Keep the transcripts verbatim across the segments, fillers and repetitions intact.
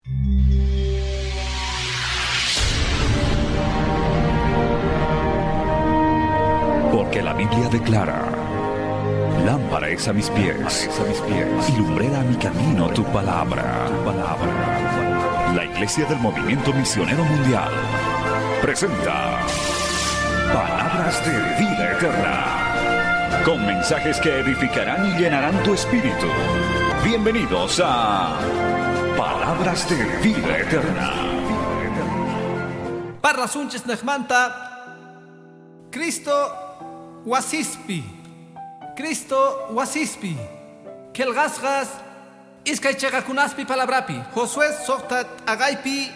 Porque la Biblia declara: lámpara es a mis pies, a mis pies, y lumbrera a mi camino tu palabra. Tu palabra. La Iglesia del Movimiento Misionero Mundial presenta Palabras de Vida Eterna, con mensajes que edificarán y llenarán tu espíritu. Bienvenidos a Palabras de Vida Eterna. Parla sunches nechmanta Cristo wasispi Cristo wasispi kelgasgas iskaychaga kunaspi palabrapi Josué soktat agaypi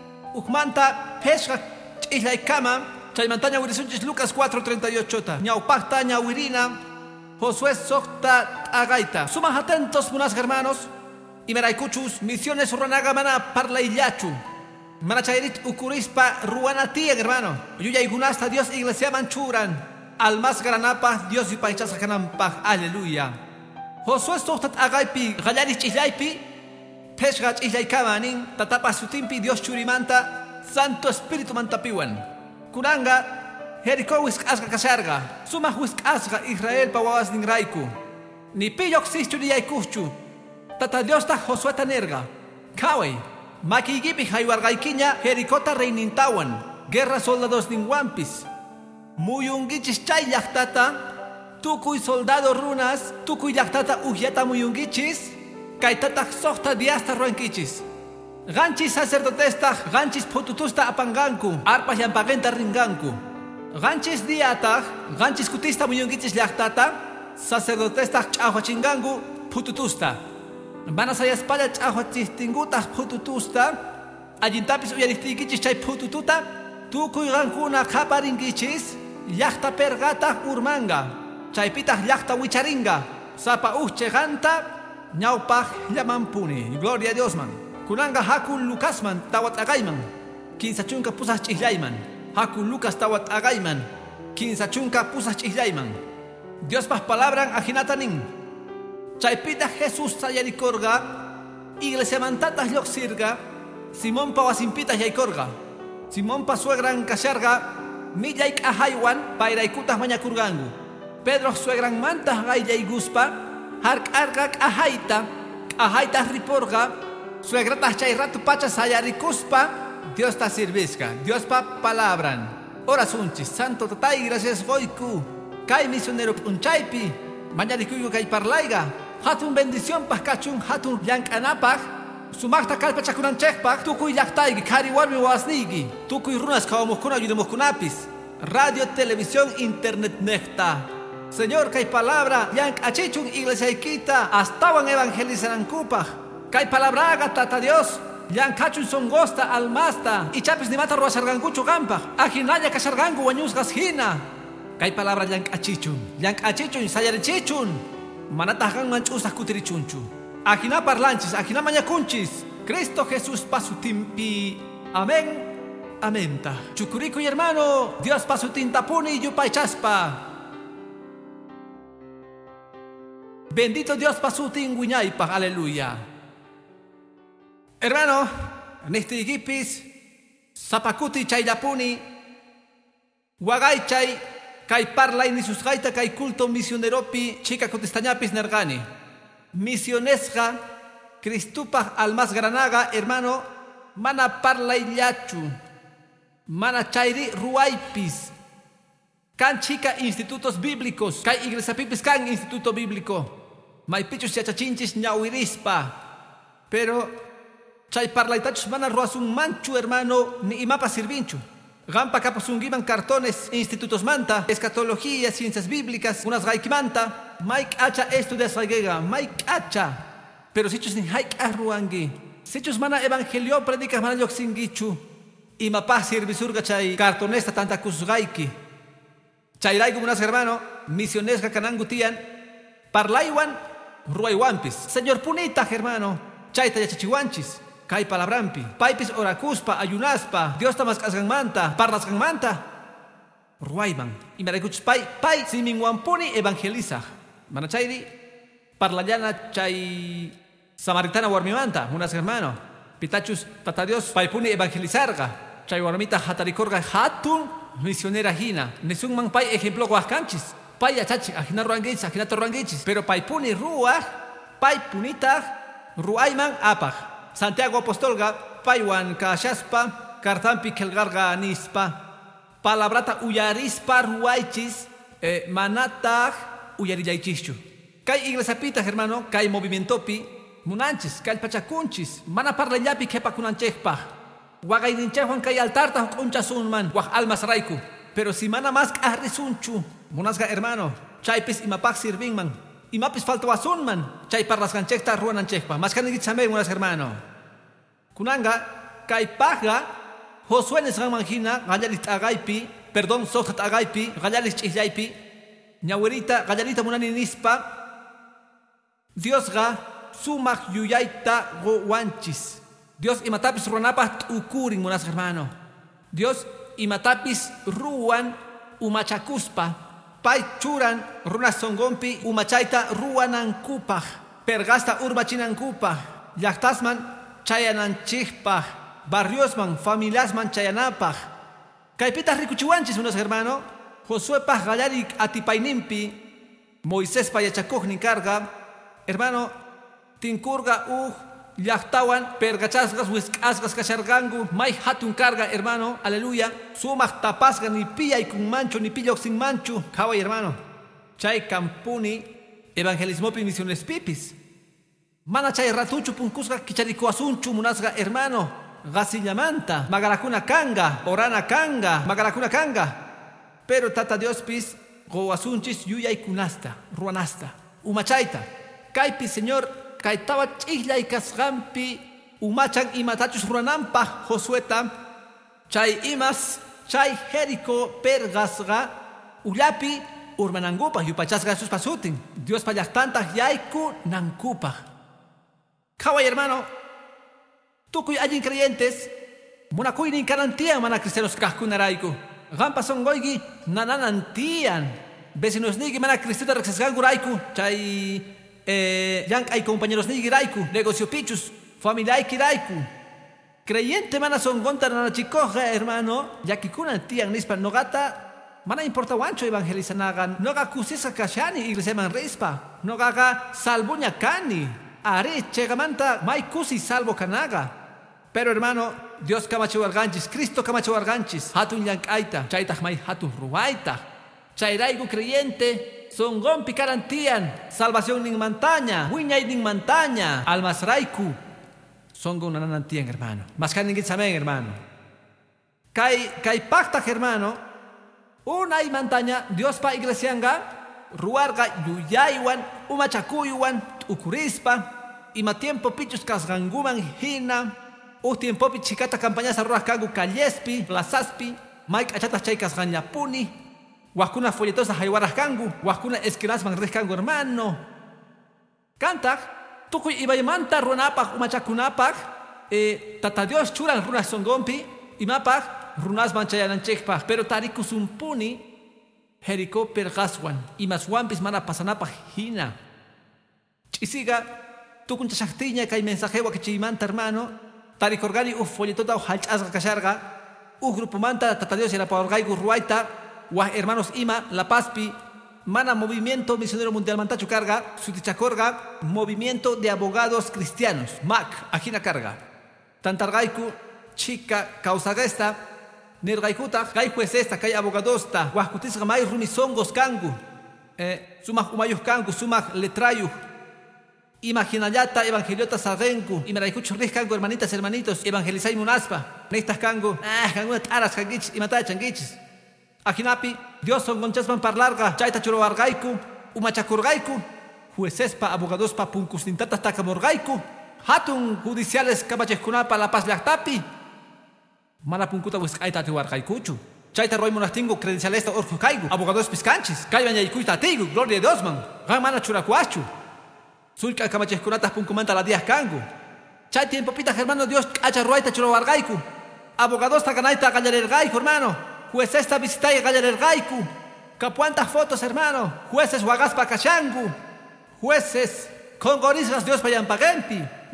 ukmanta peshga ch'ihlaykama chaymanta ñawirisunchis Lucas cuatro treinta y ocho ta ñawpaqta ñawirina Josué soktat agayta. Suman atentos munas hermanos y meraykuchus misiones uranaga mana parlayllachu mana chayrit ukurispa ruanati hermano yuyaykunasta Dios iglesia manchuran al más granapa Dios y paichas kanampa. Aleluya. Josué soktat agaypi gallaris ch'illaypi peshga ch'illaykabanin tatapa sutimpi Dios churimanta Santo Espíritu mantapiwan kunanga Jericó wisk'asqa kasharqa sumaq wisk'asqa Israel pa wawas ninrayku ni pilloq sichuriyaykuchu tata Dios ta Josué tanerga kaway makiykipi haywarqaykiña Jericota reynintawan guerra soldados ninwampis muyungichis chay llaqtata tukuy soldado runas tukuy llaqtata uhyata muyungichis kaytataq soqta diasta ruankichis ganchis sacerdotesta ganchis pututusta apanganku arpa llampaqenta ringanku ganchis diataq ganchis kutista muyungichis llaqtata sacerdotesta ch'awachinganku pututusta mana sayaspalla ch'awachistingutaq pututusta allintapis uyariptiykichis chay putututa tukuy qankuna qaparinkichis llaqta pergataq urmanga chaypitaq llaqta wicharinga sapa uchcheganta ñawpaq llamampuni. Gloria a Dios man. Kunanga hakul Lucasman tawat agayman kinsachunka pusaq ch'illayman hakul Lucas tawat agayman kinsachunka pusaq ch'illayman Diospaq palabran ajinatanin chaypita Jesús sayarikorga iglesia mantataq lluqsirga Simonpa wasinpita yaykorga Simonpa suegran kasharga millay k'ahaywan payraykutaq mañakurganku Pedro suegran mantaq qayllayguspa hark'arqa k'ahayta k'ahaytaq riporqa suegrataq chay ratu pacha sayarikuspa Dios ta sirvisqa Diospa palabran orasunchis Santo Tatay gracias goyku kay misionero p'unchaypi mañarikuyku kay parlayga hatun bendición paq kachun hatun llank'anapaq sumaqta kallpachakunanchikpaq tukuy llaqtayki qhari warmi wawasniyki tukuy runas qawamuqkuna ayudamuqkunapis radio televisión internet nechta Señor kay palabra llank'achichun iglesiaykita astawan evangelizanankupaq kay palabraga tata Dios llank'achun songosta almasta ichapis nimata ruwasharqankuchu qampaq ajinalla kasharqanku wañusqas hina kay palabra llank'achichun llank'achichun sayarichichun manataq qanman ch'usaq kutirichunchu ajina parlanchis ajina mañakunchis Cristo Jesús pasutimpi amén amén ta chukurikuy hermano Dios pasutintapuni yupaychaspa bendito Dios pasutin wiñaypaq. Aleluya. Hermano nihtiypis sapakuti chayllapuni waqaychay kay parlay nisusqayta kay culto misioneropi chika kutistañapis nerqani misionesqa Cristupaq almas granaga hermano mana parlayllachu mana chayri ruwaypis kan chika institutos bíblicos kay iglesiapipis kan instituto bíblico maypichus yachachinchis ñawirispa pero chay parlaytachus mana ruwasunmanchu hermano ni imapas sirvinchu qampa kapusunkiman cartones institutos manta escatología ciencias bíblicas unas qaykimanta may k'acha estudiasqaykiqa may k'acha pero sichus ni hayk'aq ruwanki sichus mana evangelio predicas mana lluqsinkichu imapaq sirvisurqa chay cartonesta tantakusqayki chayrayku munas hermano misionesqa kananku tiyan parlaywan ruwaywanpis señor punitaq hermano chayta yachachiwanchis kay palabrampi paypis orakuspa ayunaspa Dios tamas kasqanmanta parlasqanmanta ruwayman imaraykuchus pay pay siminwanpuni evangelizaq mana chayri parlallana chay samaritana warmimanta munas hermano Pitachus tata Dios paipuni evangelizarga. Chay warmita hatarikorga hatun misionera hina. Nesun man pay ejemplo guascanchis. Pay achachi ajina ruangichis, ajina torrangichis. Pero paipuni ruah, paipunita ruayman apaj. Santiago Apostolga paywan kashaspa kartampi kelgarga nispa. Palabrata uyarispa ruaychis eh, manatag uyarillaychischu. Kay iglesapita hermano, kay movimientopi munanchis, kay pachacunchis, mana parlallapi kepa kunanchekpa. Wagayninchekwan kay altarta kunchasunman, waj almas raiku. Pero si mana mas kahrisunchu, munasga hermano, chaypis imapak sirvinman, imapis faltawasunman, chay parlasganchekta ruananchekpa. Mas kanigitsamay munas hermano. Kunanga, kay paga, Josué nesganmanjina, gallalit agaypi, perdón, sotat agaypi, gallalit chihyaypi, ñawerita, gallarita munani nispa, Dios ga, sumak yuyayta gowanchis. Dios imatapis ruanapah ukurin munas hermano. Dios imatapis ruan umachakuspa, pay churan runas songompi umachayta ruanankupah, pergasta urbachinankupah, llaktasman chayananchikpah, barriosman, familiasman chayanapaj. Kaypitas rikuchiwanchis unos hermano. Josué paj gallarik atipaynimpi, Moisés payachakujnin karga, hermano, tinkurga uj, llaqtawan, pergachasgas, wiskasgas kashargangu, may hatun karga, hermano, aleluya, sumaq tapasga ni pilla y kun mancho, ni pilla sin mancho, kaway hermano. Chay kampuni, evangelismopi misiones pipis. Mana chay ratuchu punkusga kicharikuasunchu munasga, hermano. Gasillamanta, Magaracuna Kanga, Orana Kanga, Magaracuna Kanga. Pero tata Dios pis, goasunchis yuyay kunasta, ruanasta, umachaita. Kaipi señor, kaitawa chihlay kasgampi, umachan imatachus ruanampa, Josueta, chay imas, chay Jerico pergasga, ullapi, urmanangupa, yupachasga sus pasutin. Dios payastanta yaiku nankupa. Kaway hermano. Tukuy allin creyentes, monakuynin kanantian mana cristianos kaskunarayku. Gampa son goygi nananantian. Vecinos nigi mana cristiano rexesgangurayku. Chay eh, yank ay compañeros nigi rayku. Negocio pichus, familia rayku. Creyente mana son gonta nanachikoja, hermano. Yakikunantian nispa nogata. Mana importa wancho evangelizanagan. Noga kusisa kashani iglesia man rispa. Nogaga salbuña kani. Are chegamanta may kusi salvo kanaga. Pero hermano, Dios kamacho arganchis, Cristo kamacho arganchis, hatun yankaita, chaytah may hatun ruwaita. Chayraigu creyente, son gompi karantian, salvación ning montaña, wiñay ning montaña, almas raiku. Son gon nanantian hermano. Mas kaningit samen hermano. Kay kay pacta hermano, unay montaña, Dios pa iglesianga, ruarga yuyaywan, umachakuywan, ukurispa, ima tiempo pichus kasganguman hina. Uh tiempo pi chicata campañas arroz kangu kallespi, plasaspi, Mike achatas chaykas gañapuni, huascuna folletosa haywaras kangu, huascuna esquinas man kangu hermano. Cantak, tukuy ibaymanta runapag umachakunapag, eh, tata Dios churan runas songompi, imapag runas manchayananchekpag, pero tarikusumpuni, Jerico pergaswan, imaswampis mana pasanapag hina. Chisiga, tukun chashaktiña kay mensajewa que chimanta hermano. Tarikorgani u folletota u halchasga kasharga, u grupo manta tata Dios era paorgaigu ruaita, wa hermanos ima, La Pazpi, mana movimiento misionero mundial mantachu carga, sutichakorga, movimiento de abogados cristianos, M A C, ajina carga. Tantargaiku, chica, causagesta, nergaikuta, gai juezesta, kai abogadosta, huascutisga mai rumisongos kangu, eh, sumak umayus kangu, sumak letrayuh. Imaginayata evangeliota sagenku, imaraykuchu ris kangu hermanitas hermanitos, evangelizay munaspa, nestas kangu, ah, kangu taras kangichis, imatay changichis. Ajinapi, Dios son gonchasman parlarga, chayta churoargaiku, umachakurgaiku, juecespa, abogadospa, punkusnintatas takamorgaiku, hatun judiciales kamacheskunapa La Paz llaqtapi. Mala punkuta wiskayta tiwargaikuchu. Chayta roy monastingo credencialesta orku kaigu, abogados piscanchis, kayban yaykuita tigu, gloria a Dios man, gan mana churakuachu. Sulka kamacheskunatas punkumanta la días kangu. Chay tiempo pita hermano Dios acha ruaita churowargaiku. Abogados takanaita gallarergaiku hermano. Jueces esta visitay gallarergaiku. Capuantas fotos hermano. Jueces wagaspa kachangu. Jueces con gorisgas Dios payampagempi.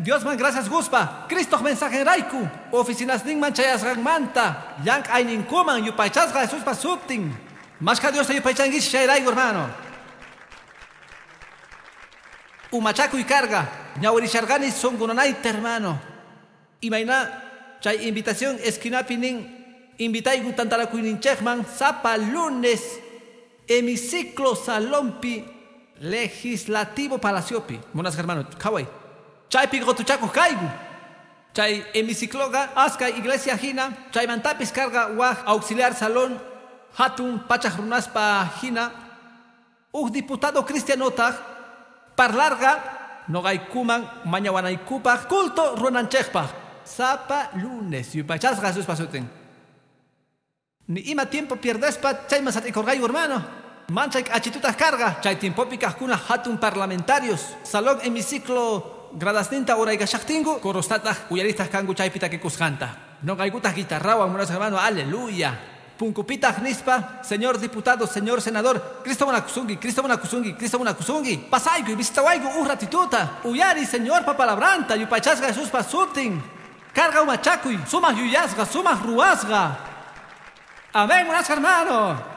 Dios man gracias guspa. Cristo mensaje raiku. Oficinas ning man chayas manta. Yang ainin kuman yupaychas Jesús pa subting. Más que Dios te yupaychangish chayraigo hermano. Umachaku y carga. Ñawirishargani son gunonaita hermano. Imaina chay invitación esquinapi ning. Invitaigu tantarakuinin chekman. Zapa lunes. Hemiciclo salompi. Legislativo palaciopi. Monas hermano. Kawai. Chay pico tu chaco caigu. Chay hemicicloga. Asca iglesia hina. Chay mantapis carga waj auxiliar salón. Hatun pachaj runaspa hina. Uh diputado cristianotag. Parlarga. Nogaikuman mañawanaikupaj. Culto runanchekpaj. Zapa lunes. Yupachas Jesús pasuten. Ni ima tiempo pierdespa. Chay masat ikorgayu hermano. Manchay achitutas carga. Chay tiempo picajkuna hatun parlamentarios. Salón hemiciclo. Gradasninta ora igashaktingu. Korostatah uyaristas kangu chaypita que kuskanta. No gaigutas guitarrawan monas hermano. Aleluya. Punkupitah nispa. Señor diputado, señor senador. Cristo monakusungi, Cristo monakusungi, Cristo monakusungi. Pasaigu y visitawaigu uh ratituta. Uyari señor papalabranta. Yupachasga Jesús pasutin. Carga umachakuy. Sumah yuyasga, sumah ruasga. Amén, monas hermano.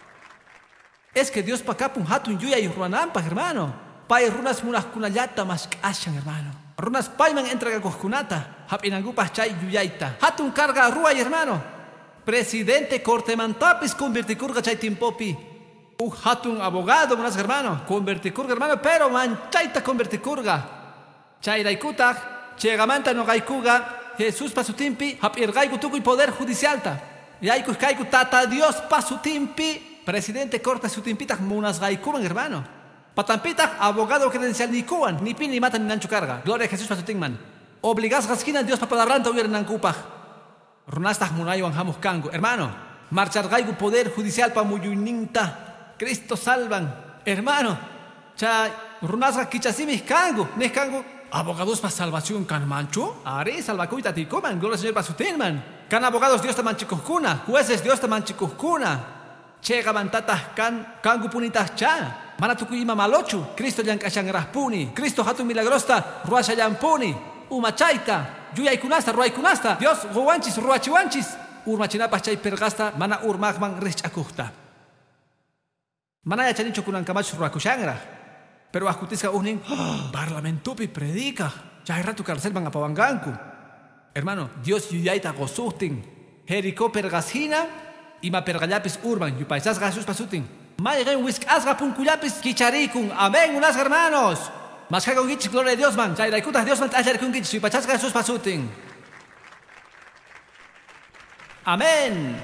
Es que Dios pa kapun hatun yuya y ruanampa, hermano. Pay runas munas kunayata mas ashan, hermano. Runas payman entrega kohkunata. Hapinangupas chay yuyaita. Hatun carga ruay, hermano. Presidente cortemantapis converticurga chay timpopi. Uh hatun abogado, munas hermano. Converticurga, hermano, pero manchaita converticurga. Chay daikutaj, chegamanta no gaikuga. Jesús pasutimpi, hapirgaigu tuku y poder judicialta. Yaiku kaiku tata Dios pasutimpi. Presidente corta su timpita munas gaikuman, hermano. Patampita abogado credencial ni kuan, ni pin ni matan ni nanchu carga. Gloria a Jesús pasutingman. Obligas gaskina Dios papalabranta huir nankupaj. Runastah munayo anjamus kangu. Hermano, marchar gaigu poder judicial pa muyuninta. Cristo salvan. Hermano, cha runasga kichasimis kangu. Nes kangu. Abogados pa salvación kan mancho. Are salvacuita tikoman. Gloria al Señor pasutingman. Kan abogados Dios ta manchikuskuna. Jueces Dios ta manchikuskuna. Chega mantatas kan kangu punitas cha. Mana tukuyima malochu. Cristo yankashang raspuni. Cristo hatun milagrosta ruasha yampuni. Umachaita. Yuyaykunasta ruaykunasta. Dios ruanchis ruachiwanchis. Urmachinapas chay pergasta mana urmagman richakuhta. Mana yachanichu kunankamachu ruakushangra. Pero askutisca unin parlamentupi predica. Chay ratu carcelman apawanganku. Hermano, Dios yuyaita gosustin. Jericó pergasina. Ima pergallapis urban, yupaisas Jesús pasutin. Maygen whisk asga punkuyapis kicharikun. Amén, unas hermanos. Mas hago gich, gloria a Dios man. Chayraikutas Dios man tallarikun gich, yupachas Jesús pasutin. Amén.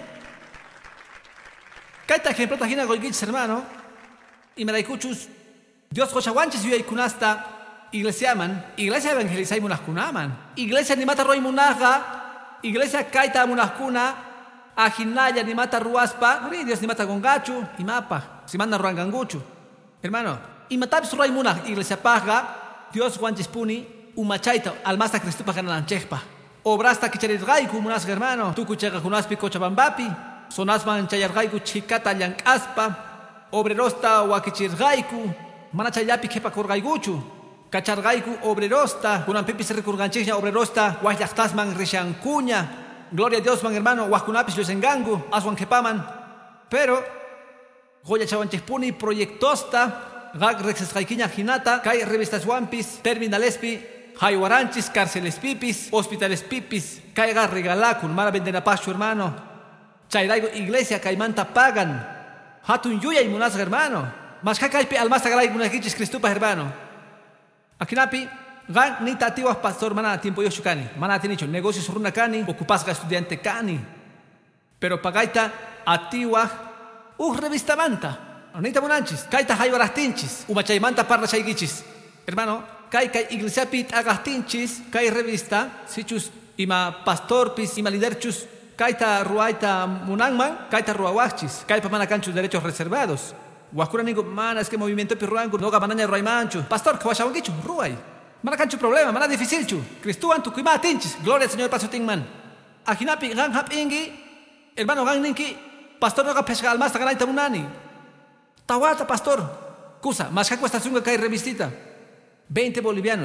Kaita ejemplo tajina golgich, hermano. Y me daikuchus. Dios cochawanchis yuyaikunasta. Iglesia man. Iglesia evangelizai munaskunaman. Iglesia ni mata roy munaga. Iglesia kaita munaskuna. Ajinaya ni mata ruaspa, Dios ni mata gongachu, y mapa, si manda ruanganguchu. Hermano, y matapis ruaymuna, iglesia paga, Dios guanchispuni, umachaita, almasta cristupa gananchekpa. Obrasta kicharirgaiku munas hermano, tu kuchaga kunaspi cochabambapi, sonasman chayargaiku chikata llankaspa, obrerosta wakichirgaiku, manachayapi kepa korgaiguchu, kachargaiku obrerosta, kunan pipis recurganchikya obrerosta, guayaktasman rishankuña. Gloria a Dios, man hermano, huascunapis los engangu, aswan kepaman. Pero, goya chawanchespuni proyectosta, gag rexesjaiquiña jinata, kai revistas wampis, terminalespi, jaiwaranchis, cárceles pipis, hospitales pipis, kai gag regalacun, mara vendenapachu hermano. Chairaigo iglesia, caimanta pagan. Hatun yuya y munas hermano. Mas kakaipi almasta galay munakichis cristupa hermano. Akinapi, gan ni tatiwas pastor mana tiempo yo chukani. Mana tinicho negocios runa kani, ocupasga estudiante kani. Pero pagaita atiwa uh revista manta. Anita monanchis, kaita haywarastinchis, umachay manta parla chaygichis. Hermano, kai kai iglesia pit agastinchis, kai revista, sichus ima pastor pis ima liderchus, kaita ruaita munangman, kaita ruawachis, kai pa mana canchus derechos reservados. Huascura nigo mana es que movimiento pirruangu no gamanaña ruaymanchu. Pastor, kawashawangichu, ruay. Mana canchu problema, mana dificilchu. Cristuan tu kuima tinchis. Gloria al Señor pasutingman. Ajinapi gan hap ingi. Hermano gan ninki. Pastor no ga pesca almasta ganaita munani. Tawata pastor. Kusa, mas que cuesta zunga kai revistita. veinte bolivianos.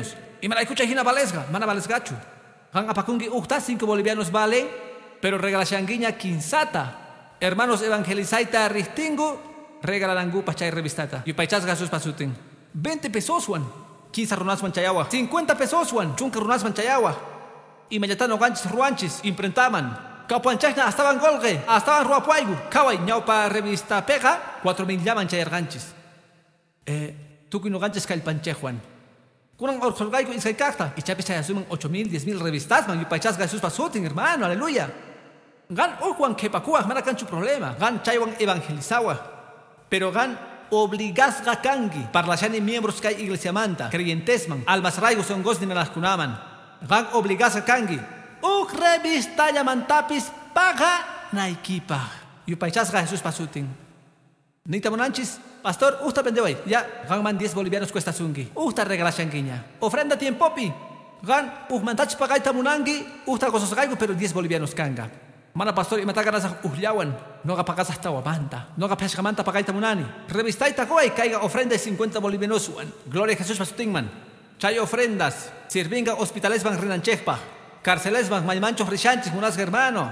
Y me la escucha hina valesga, mana valesgachu. Han apakungi uhta cinco bolivianos vale, pero regala shanguiña quinzata. Hermanos evangelizaita ristingu, regala langu pachay revistata. Y paichas gasos pasutin. veinte pesos wan. quince runas manchayawa. cincuenta pesos wan. Chunca runas manchayawa. Y mayatano ganchis ruanchis, imprentaman. Kaupanchachna estaban golge, estaban ruapuaigu. Kawai ñaupa revista pega, cuatro mil llaman chayar ganchis. Eh, tuki no ganchis kalpanchejuan. Kunan orjolgaigo iskai kakta. Y chapis chay asumen ocho mil, diez mil revistas man. Y paichas gasus pasutin, hermano, aleluya. Gan urjuan kepakuah, mana kanchu problema. Gan chaywan evangelizawa. Pero gan obligas gakangi. Parlashani miembros kai iglesia manta. Creyentesman. Almas raigos son gos ni kunaman. Gan obligas gakangi. Uk revista llamantapis paga naikipa. Y paichasga Jesús pasutin. Nita monanchis, pastor, usta pendeway. Ya, gan man diez bolivianos cuesta sungi. Usta regala shanguiña. Ofrenda tiempopi. Gan uk mantach pagaita munangi. Usta cosas gaigo, pero diez bolivianos kanga. Mana pastor y mataganas uhlawan. No ga pagas hasta wamanta. No ga pescamanta pagaita munani. Revistaita koay caiga ofrenda de cincuenta bolivianos. Gloria a Jesús pasutin man. Chay ofrendas. Sirvinga hospitales van renanchekpa. Cárceles van maymanchos rishanchis munas hermano.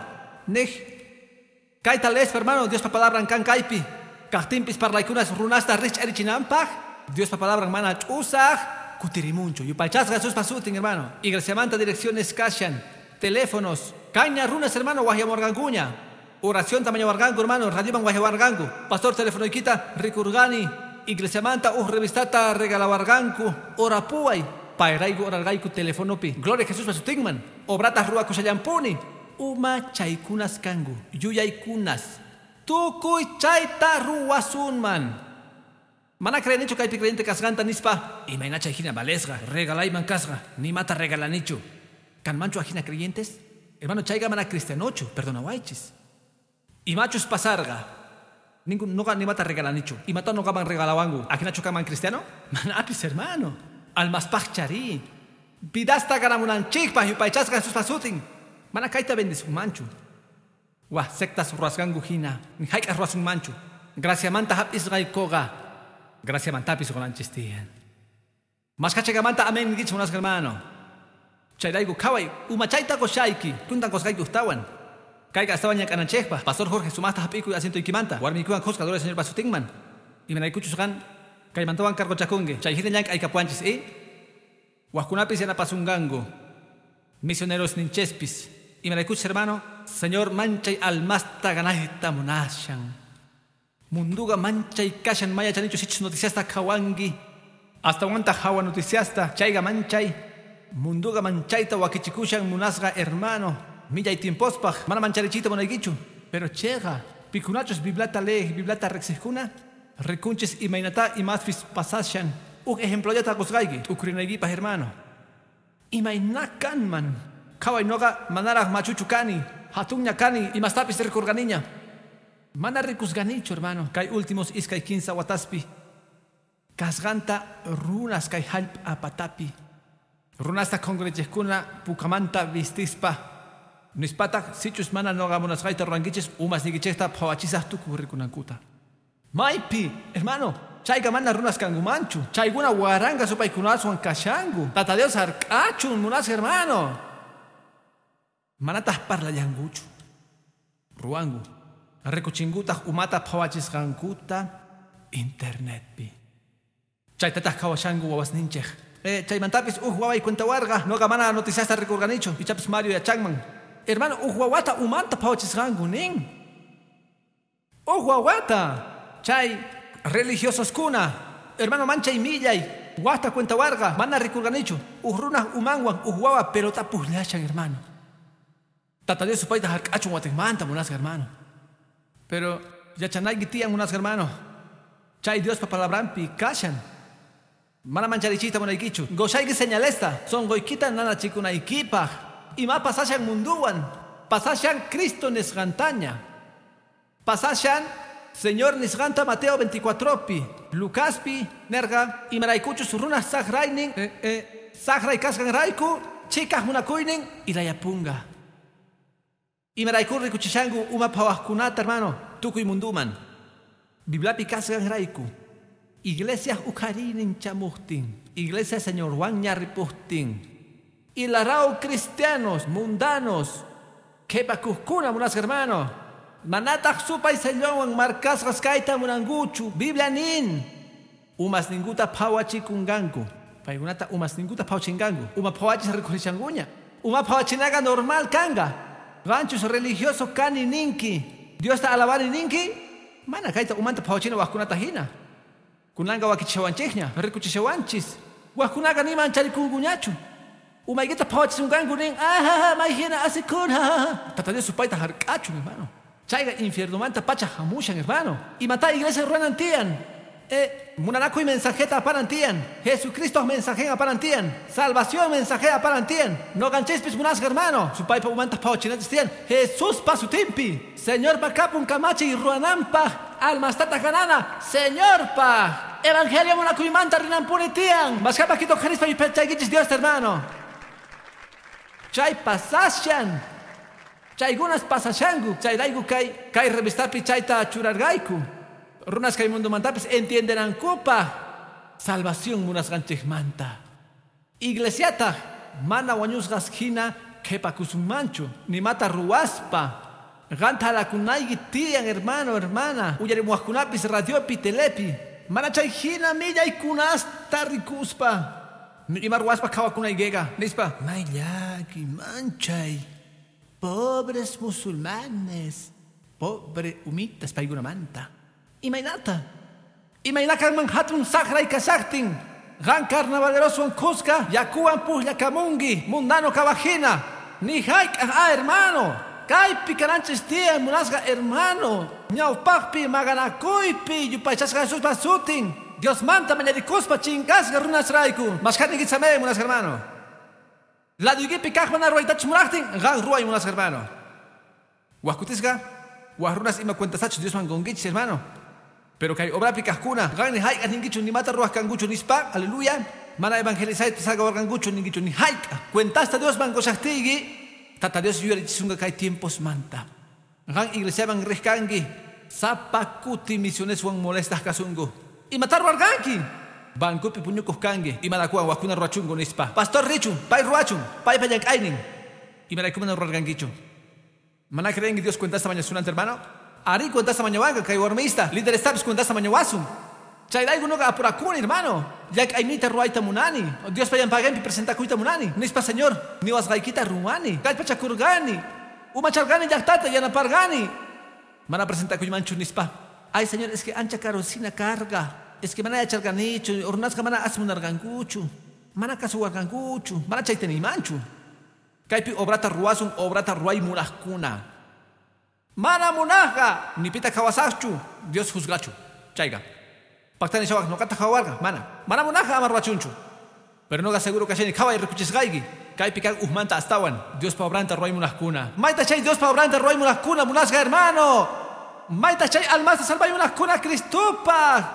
Nej. Kaita les hermano, Dios pa palabra kan kaipi. Kahtimpis parlaikunas runasta rich erichinampa. Dios pa palabra mana chusaj. Kutirimuncho. Yupachas Jesús pasutin hermano. Iglesia manta direcciones kashan. Teléfonos. Caña runas hermano guayamarganguña. Oración tamaño wargangu hermano. Radio man guayawargangu. Pastor teléfono ikita Rikurgani. Iglesia manta uh revistata regalawargangu. Orapuay. Pairaigo oralgaiku telefonopi. Gloria a Jesús pasutingman. Obratas ruaku shayampuni. Uma chaikunas kangu. Yuyaikunas. Tukuy chaita ruasunman. Mana creen hecho kaipi creyente kasganta nispa. Y maina chaijina valesga. Regalaiman kasga. Ni mata regalanichu. Kan mancho ajina creyentes. Hermano chaiga mana cristianocho. Perdona waichis. Y machos pasarga. Ningún no ni mata regalanichu. Y mata no gaman regalawangu. ¿Akinacho kaman cristiano? Manapis hermano. Almas pachari. Pidasta ganamunan chikpa y paichasga sus pasutin. Mana kaita bendes un manchu. Wah, sectas ruasgangu hina. Haika ruasun manchu. Gracia manta hap israel koga. Gracia mantapis golanchistian. Mas kachaga manta amen gich unas hermano. Chayraigu kawai. Umachaita koshaiki. Kuntan kosgaigu ustawan. Kaiga estaban ya kananchekpa. Pastor Jorge sumasta hapiku y asiento ikimanta. Warmikuan koskadores señor pasutingman. Y menaikuchusgan. Kay mantawan cargo chakunge. Chayhiden yank ay kapuanchis eh. Huascunapis yana pasungango. Misioneros ninchespis. Y me la escucha hermano. Señor manchay almasta ganahita munashan. Munduga manchay kashan maya chanicho sichus noticiasta kawangi. Hasta aguanta hawa noticiasta. Chayga manchay. Munduga manchayta wakichikushan munasga hermano. Milla y tiempospaj. Mana mancharichita monaigichu. Pero chega. Picunachos biblata leg, biblata rexijuna. Recunches y mainata y masfis pasashan. Uk ejemplo ya takosgaigi. Ukrinagipa hermano. Y mainakan man. Kawai noga manara machuchucani. Hatunya kani y mastapis recurganiña. Mana recusganicho hermano. Kai últimos iskay quinza wataspi. Kasganta runas kai halp apatapi. Runasta congrecheskuna pukamanta vistispa. Nispatak sichus mana noga monasgaita rangiches umas nigichesta pawachisas tukurrikunankuta. Maipi, hermano, chayga mana runas kangumanchu. Chayguna waranga sopaikunazuan kashangu. Tata Dios arcachun munas hermano. Manatas parla yanguchu. Ruangu. Rekuchingutas umata pawachisgankuta. Internet pi. Chaytatas kawashangu wawas ninchej. Eh, chaymantapis uh waway cuenta warga. Noga mana noticiasta recurganicho. Y chapis Mario ya changman. Hermano, uh wawata umanta pawachisgangu ning. Uh wawata. Chay religiosos kuna. Hermano mancha y millay. Guasta cuenta warga. Mana recurganicho. Uh runas umanguan. Uh wawa pelota puslachan hermano. Tata Dios supaita harcachun watemanta munas hermano. Pero ya chanay gitian munas hermano. Chay Dios pa palabrampi kashan. Mana mancharichita monaikichu. Goshaigi señalesta. Son goikita nana chikuna ikipa. Y ma pasashan munduan. Pasashan Cristo nesgantaña. Pasashan Señor nisganta Mateo veinticuatro pi. Lucaspi nerga. Y maraikuchu surunas sagrainin. Eh, eh, sagray kasgan raiku. Chicas munakuinin. Y la yapunga. Y maraikur rikuchishangu uma pawaskunata hermano. Tukuy munduman. Biblapi kasgan raiku. Iglesia Ukarinin Chamuhtin, Iglesia Señor Juan Ñarripuhtin, y la rao cristianos, mundanos, que pacucuna, unas hermanos, manatak supa y sellón, marcas rascaita munanguchu, Biblia nin, umas ninguta pawachi kungangu, paigunata umas ninguta pauchingangu, uma pawachi recolichanguña, uma pawachinaga normal kanga, ranchos religiosos kani ninki, Dios ta alabani ninki, mana kaita umanta pawachina wakunata hina. Kunanga wakichawanchihnya, rikuchichawanchis. Wakunaga ni mancharikunguñachu. Umaygita pawachingangu ning, ah, maihina asikun, ha. Tatanya supaita harkachu, hermano. Chaiga infierno manta pacha hamushan, hermano. Y mata iglesia ruanantian. Eh, munanaku y mensajeta aparantian. Jesucristo mensajera aparantian. Salvación mensajera aparantian. No ganchespis munas, hermano. Supaipa umanta pawachinachistian. Jesús pasu timpi. Señor Bacapun Camachi y Ruanampa. Almas tata ganana, Señor pa. Evangelio monacuimanta rinampunitian. Mas capa quito carispa y pechaguichis Dios, hermano. Chay pasashan. Chay gunas pasashangu. Chay daigu kai, kai revistapi chayta churargaiku. Runas kai mundo mantapis entienderan copa. Salvación munas ganchis manta. Iglesiata, mana wañusgas hina, kepa kusumancho, ni mata ruaspa. Ganta la kunai tian, hermano, hermana. Uyari muakunapis radiopi telepi. Mana chay hina milla y kunas tarrikuspa. Ni marwaspa kawa kunai gega. Nispa. Mayaki manchay. Pobres musulmanes. Pobre umitas paiguna manta. Imainata. Imainaka manhatun sakra y kasaktin. Gan carnavaleroso en Cusca. Yakuan puhya kamungi. Mundano kabajina. Ni haik ah, hermano. Kaipi cananches tía, munasga hermano. Ñaupakpi, maganakuipi, yupachasga Jesús basutin. Dios manta menedicuspa chingasga runas raiku. Maskani gitsame, munas hermano. La duigipi kajmana ruaitach murachtin, gan ruay, munas hermano. Huascutisga, huasrunas ima cuentasach, Dios mangongichis, hermano. Pero que hay obra picascuna, gan ni haika ningichu ni mata ruas kanguchu ni spa, aleluya. Mana evangelizai te salga organguchu ningichu ni haika. Cuentasta Dios mangosachtigi. Tata Dios yuri chisunga kai tiempos manta. Gan iglesia bang reskangi. Sapakuti misiones wang molestas kasungu. Y matar warganki. Bankupi puñukus kangi. Y malakuan wakuna ruachungo nispa. Pastor Richun, pai ruachun, pai payank ainin. Y malakumana ruargangichu. Mana creen que Dios cuenta esta mañana sunante, hermano. Ari cuenta esta mañana kai warmista. Líder Stabs cuenta esta mañana wasum. Chaydai gunoga apurakun, hermano. Yak aimita ruaita munani. Dios payan pagan pi presenta kuita munani. Nispa señor. Ni was gaikita ruani. Gal pachakurgani. Uma chargani yaktata yana pargani. Mana presenta kuimanchu nispa. Ay señor, es que ancha carosina carga. Es que mana ya charganichu. Ornasca mana asmunarganguchu. Mana kasuarganguchu. Mana chaiteni manchu. Kaipi obrata ruasun obrata ruai munaskuna. Mana munaja. Ni pita kawasachu. Dios juzgachu. Chaiga. Pactani shawak no kata hawarga, mana. Mana munaja amar wachunchu. Pero no ga seguro que sheni kawa y recuchisgaigi. Kai pikan uhmanta astawan. Dios pa obranta ruay munaskuna. Maita chay Dios pa obranta ruay munaskuna, munasga hermano. Maita chay almasta salvay munaskuna Cristupa.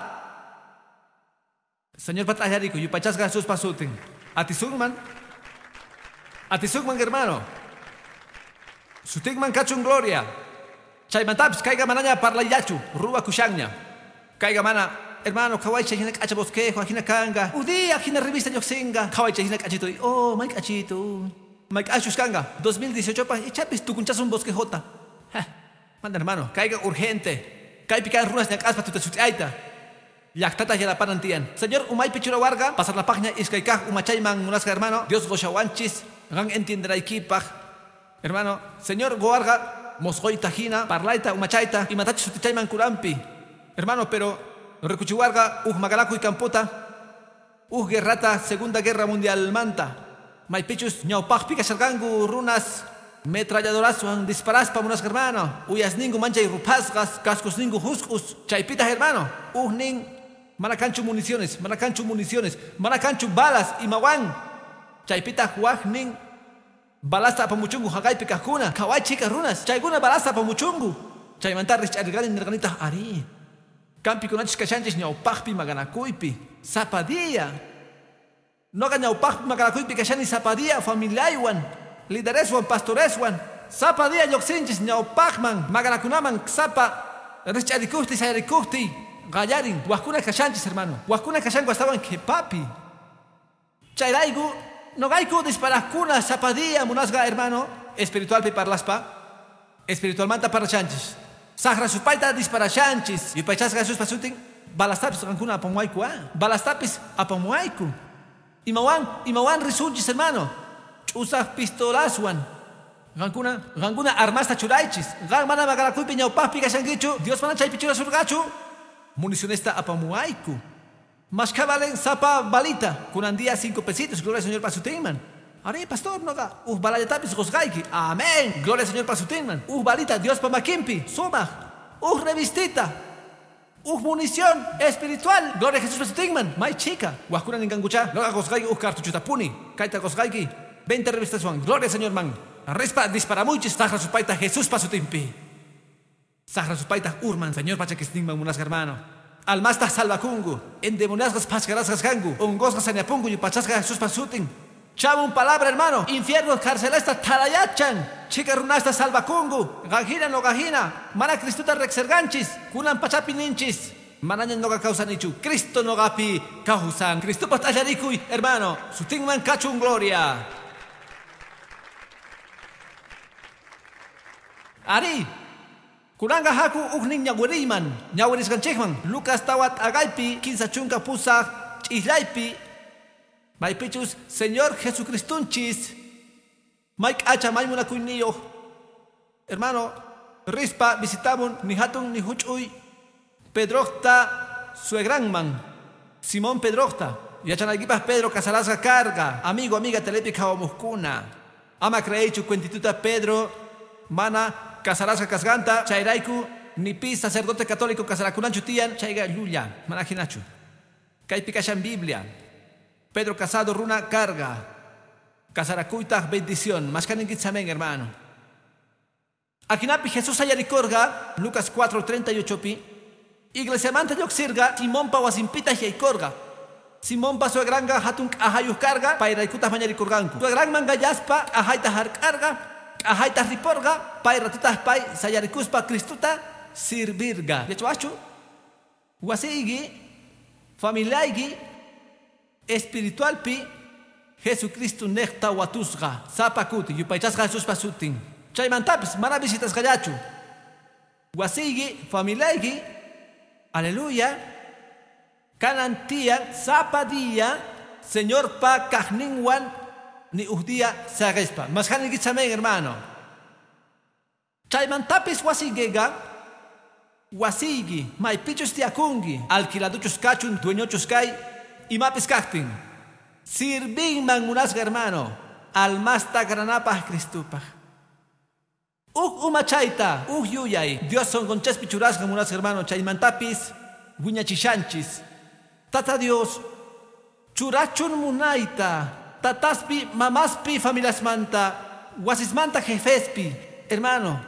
Señor patayarico, yupachasga sus pasutin. Atisugman. Atisugman hermano. Sutigman kachun gloria. Chay mantaps kaiga mananya parla yachu. Ruba kushanya. Kaiga mana. Hermano, kawai chahina kacha bosquejo, ajina kanga. Udi, ajina revista yoxinga. Kawai chahina kachito. Oh, Mike Achito. Mike Achus kanga. dos mil dieciocho pa. Y chapis tu kunchas un bosquejota. Manda hermano, caiga urgente. Kai pican runas de aspa tu te sutiaita. Yaktata ya la panantian. Señor, umay pichura warga. Pasar la página iskaikaj umachayman munasca hermano. Dios goshawanchis. Gan entienderá equipaj. Hermano, señor goarga. Mosgoy tajina. Parlaita umachaita. Y matachi sutichayman kurampi. Hermano, pero. Recuchihuarga, uj magalaku y campota, uj guerrata, segunda guerra mundial manta. Maipichus, ñaupaj pica shargangu, runas, metralladoras, disparas pa unas hermano. Uyas ningu mancha y rupasgas, cascos ningu huskus, chaipitas hermano. Uj ning, manacanchu municiones, manacanchu municiones, manacanchu balas y mawan. Chaipita huaj ning, balasta pa muchungu, hagay pica kuna, kawai chicas runas, chaiguna balasta pa muchungu. Chaimantar rich argalin nerganitas ari. Campi con achis cachanches ñaupajpi maganakuipi. Zapadilla. No ga ñaupajpi maganakuipi cachani zapadilla familiaywan. Lidereswan, pastoreswan. Zapadilla yoxinchis ñaupajman maganakunaman zapa. Rich arikuhti sayarikuhti. gallarin, huascuna kashanchis, hermano. Huascuna kashango estaban que papi. Chairaigu, no gaiku disparascuna zapadilla, munasga, hermano. Espiritual pi parlaspa. Espiritual manta para chanchis. Sahra supaita dispara chanchis. Y pachasga sus pasutin. Balastapis rancuna apamuaiku, ah. Balastapis apamuaiku. Imawan, imawan risunchis, hermano. Chusah pistolaswan. Rancuna, rancuna armasta churaichis. Gan mana magarakupi ñaupaspi kashangichu. Dios mana chay pichura surgachu. Municionesta apamuaiku. Más que valen zapa balita. Kunandía cinco pesitos. Gloria al Señor para su teman. Are, pastor, no ga. Uh, balayatapis gosgaiki. Amén. Gloria al Señor para su teman. Uh, balita, Dios para makimpi. Suma. Uh, revistita. Uh, munición espiritual. Gloria a Jesús para su teman. May chica. Huascuna ningangucha. No ga gosgaiki. Uh, cartuchutapuni. Kaita gosgaiki. veinte revistas Juan. Gloria al Señor, man. Respa disparamuchis. Sahra su paita Jesús para su timpi. Sahra su paita urman. Señor, pacha que stigman munas hermano. Almasta salvacungu, endemoniasgas pascarasgas gangu, ongosgas sañapungu y pachasgas sus pasutin. Chama un palabra, hermano, infierno carcelesta talayachan, chica runasta salvacungu, gajina no gajina, mana cristuta rexerganchis, kunan pachapininchis, manañan no ga causa nichu, Cristo no gapi causan, Cristo patallaricui, hermano, sutingman cachun gloria. Ari. Kuranga haku ukning nyawiriman, nyawiris ganchekman. Lucas tawat agaipi, quinza chunka pusa, islaipi. Maipichus, Señor Jesucristunchis. Mike acha maimuna kuinio. Hermano, rispa visitamun ni hatun ni huchuy. Pedrocta suegranman. Simón Pedrocta. Yachanaigipas Pedro Casalasga carga. Amigo, amiga telepika o muscuna. Ama creichu cuentituta Pedro. Mana. Casarasca casganta, chairaiku, ni pi sacerdote católico casarakunanchu tian, chaiga luya, manajinachu. Kaipikashan Biblia. Pedro Casado runa carga. Casaracuita bendición. Mascanin gitzamen, hermano. Akinapi Jesús ayaricorga, Lucas cuatro treinta y ocho pi. Iglesia manta yoxirga, Simón pa wasimpita yaicorga. Simón pa suegranga hatun ahayus carga, pairaikutas mañaricorganku. Suegran manga yaspa, ahaita har carga. Ahaita riporga, pai ratitas pai, sayarikuspa Cristuta, sirvirga. Yachuachu, wasigi, familiaigi, espiritual pi, Jesucristo necta watusga, zapakuti, yupaichas Jesús pasutin. Chaymantapis, mana visitas gayachu. Wasigi, familiaigi, aleluya, canantia, zapadilla, Señor pa kahninwan, ni uhdía sagespa. Mas hani gitzamen, hermano. Chaymantapis wasigega, wasigi, maipichus tiakungi, alquiladuchus kachun, dueñochus kai, y mapis kaktin. Sirvin mangunasga, hermano, almasta granapah Cristupah. Uk umachaita, uk yuyay, Dios son conches pichurasga munas, hermano, chaymantapis, guñachishanchis. Tata Dios, churachun munaita, tataspi, mamaspi, familias manta, wasismanta jefespi, hermano,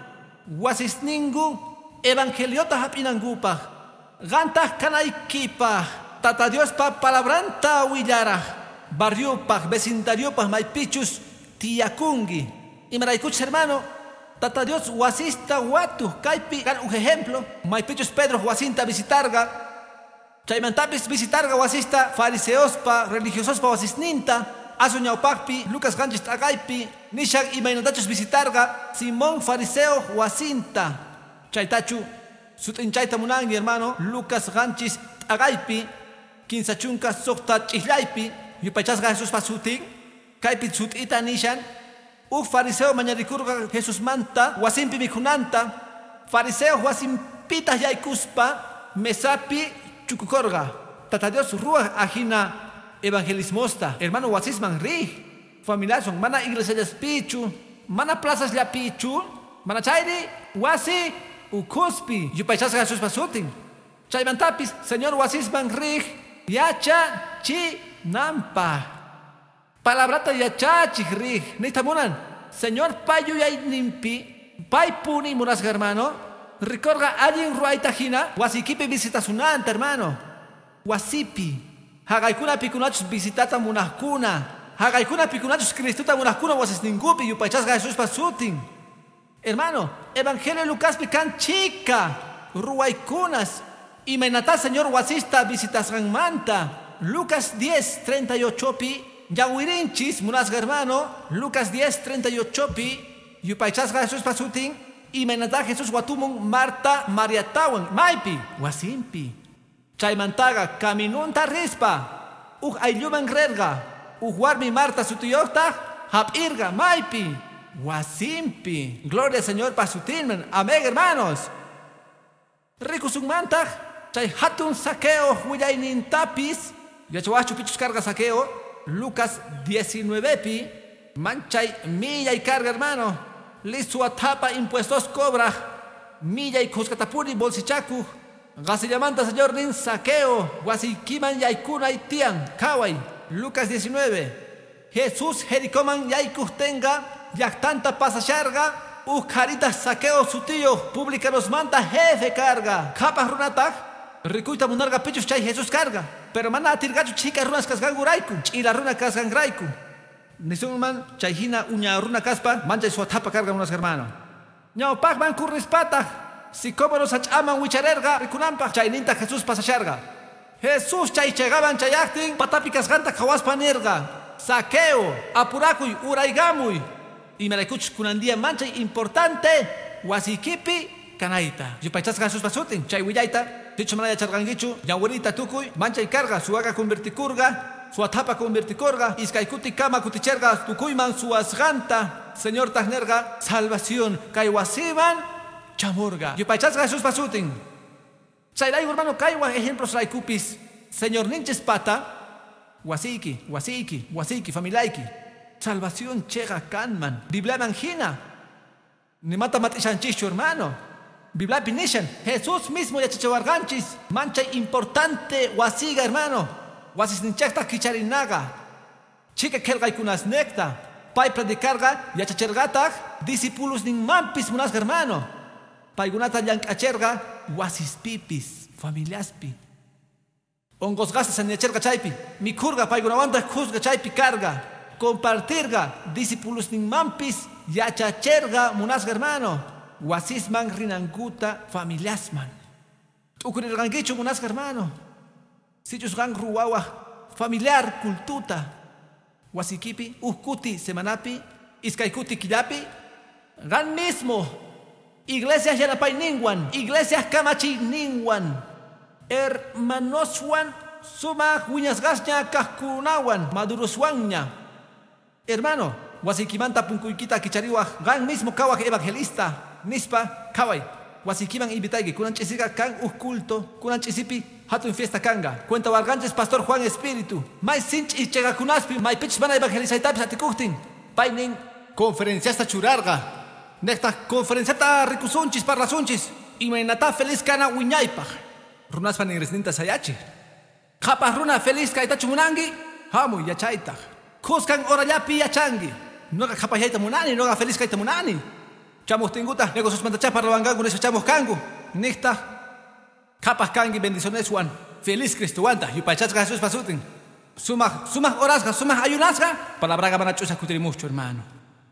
wasisningu, evangeliota hapinangupa, ganta kanaikipa, tata Dios pa palabranta willara, barriopa, vecindariopa, maipichus, tiakungi, y maraikuch, hermano, tata Dios wasista watu, kaipi, gan un ejemplo, maipichus Pedro wasinta visitarga, chaymantapis visitarga wasista, fariseospa, religiosospa wasisninta, Asoñaupakpi, Lucas Ganchis Tagaipi, Nishak y Mainatachos visitarga, Simón Fariseo Huacinta, Chaitachu, Sutinchaita Munangi, hermano, Lucas Ganchis Tagaipi, Kinsachunka Sokta Chislaipi, Yupachasga Jesús Pasutin, Kaipi Sutita Nishan, U Fariseo Mañaricurga Jesús Manta, Huasimpi Mijunanta, Fariseo Huasimpita Yaikuspa, Mesapi Chukukorga, Tata Dios Ruach Ajina. Evangelismosta, hermano wasisman ri, familiar son, mana iglesia ya pichu, mana plazas ya pichu, mana chairi, wasi, ukuspi, yupaichas Jesús pasutin. Chaymantapis, señor wasisman ri, yacha, chi, nampa. Palabrata yacha, chi ri, nitamunan, señor payu ya nimpi, pai puni munas hermano, recorga alguien ruaitajina, wasikipi visita sunanta, hermano, wasipi. Hagaikuna pikunachus visitata munahkuna. Hagaikuna pikunachus Cristuta munahkuna wasis ningupi yupaichasga Jesús pasutin. Hermano, Evangelio Lucas pican chica, ruaikunas, Imaynata señor wasista visitas manta. Lucas diez, treinta y ocho pi. Yawirinchis munasga hermano. Lucas diez, treinta y ocho pi. Yupaychasga Jesús pasutin. Imaynata Jesús watumun Marta Maria tawan. Maipi. Wasimpi. Chaymantaga caminunta rispa. Uj aylluman rerga. Uj warmi Marta sutuyokta. Hap irga. Maipi. Wasimpi. Gloria al Señor pasutinman. Amén, hermanos. Rikusung mantag. Chay hatun saqueo huyaynintapis. Yachawachu pichus carga saqueo. Lucas diecinueve pi. Manchay milla y carga, hermano. Listo atapa impuestos cobra. Milla y cuscatapuri bolsichaku. Gasillamanta señor nin saqueo. Guasikiman yaikuna y tian. Kawai. Lucas diecinueve. Jesús jericoman yaikuh tenga. Yaktanta pasa charga. Ujarita saqueo su tío. Pública nos manda jefe carga. Capas runatak. Ricuita munarga pichus chay Jesús carga. Pero mana atirgachu chica runas kasgangu raiku. Y la runa kasgan raiku. Nisuman chayhina uña runa kaspa. Mancha su atapa carga unas hermano. Ñao pagman currispata. Si como nos achaman wicharerga. Ricunampa chayninta Jesús pasa charga. Jesús chay chegaban chayactin. Patapicas ganta kawaspa nerga. Saqueo. Apurakuy uraigamuy. Y me la escucho con un día mancha importante. Wasikipi canaita. Yo pachas Jesús pasutin. Chay willaita. Dicho manaya chargangichu. Yawarita tukuy. Mancha y carga. Su haga converticurga. Su atapa converticurga. Iskaikuti kama kuticherga. Tukuyman su asganta. Señor Tajnerga. Salvación. Kaiwasiban. Chamurga. Yo pachas Jesús pasutin. Chay hermano kaiwa ejemplos raikupis. Señor ninches pata. Wasiki. Wasiki. Wasiki. Familiaiki. Salvación chega kanman. Biblia mangina. Ni mata matishanchicho, hermano. Biblia pinishan. Jesús mismo ya chichawarganchis. Mancha importante wasiga, hermano. Wasis ninchekta kicharinaga. Chica kelga ikunas necta. Pai predicarga ya chachergatag. Discípulos nin mampis munas, hermano. Pai gunata yank acherga. Wasis pipis. Familiaspi. Ongos gastas en acherga chaipi. Mi kurga pai gunawanta juzga chaipi carga. Compartirga, discípulos nin mampis, yachacherga, munas hermano, wasisman rinanguta, familiasman. Tukurirgangicho munas hermano, sitios gang ruwawa, familiar, cultuta, wasikipi, uhkuti, semanapi, iskaikuti, kilapi, gan mismo, iglesias yanapay ningwan, iglesias kamachi ningwan, hermanoswan, suma huñasgasña kahkunawan, maduroswanña. Hermano, wasikimanta punkuykita kichariwa gan mismo kawak evangelista nispa kawai wasikiman invitaigi kunan chisiga kan uh culto kunan chisipi hatun fiesta kanga cuenta warganches pastor Juan Espíritu mai sinch y chega kunaspi mai pitch bana evangelizaitabis atikuktin painin conferenciasta churarga nekta conferenciata rikusunchis parlasunchis imaynata feliz kana wiñaypaj runaspa ningresninta sayachi kapas runa feliz kaitachu munangi hamu yachaytaj Kuskan orayapi yachangi. Noga kapayayta munani, noga feliz kaita munani. Chamos tinguta, negocios mantacha para bangangu neso chamos kangu. Nicta. Kapas kangi bendiciones wan. Feliz Cristo wanta. Yupachasga Jesús pasutin. Sumah, sumah orasga, sumah ayunasga. Palabraga manachusa kutiri mucho, hermano.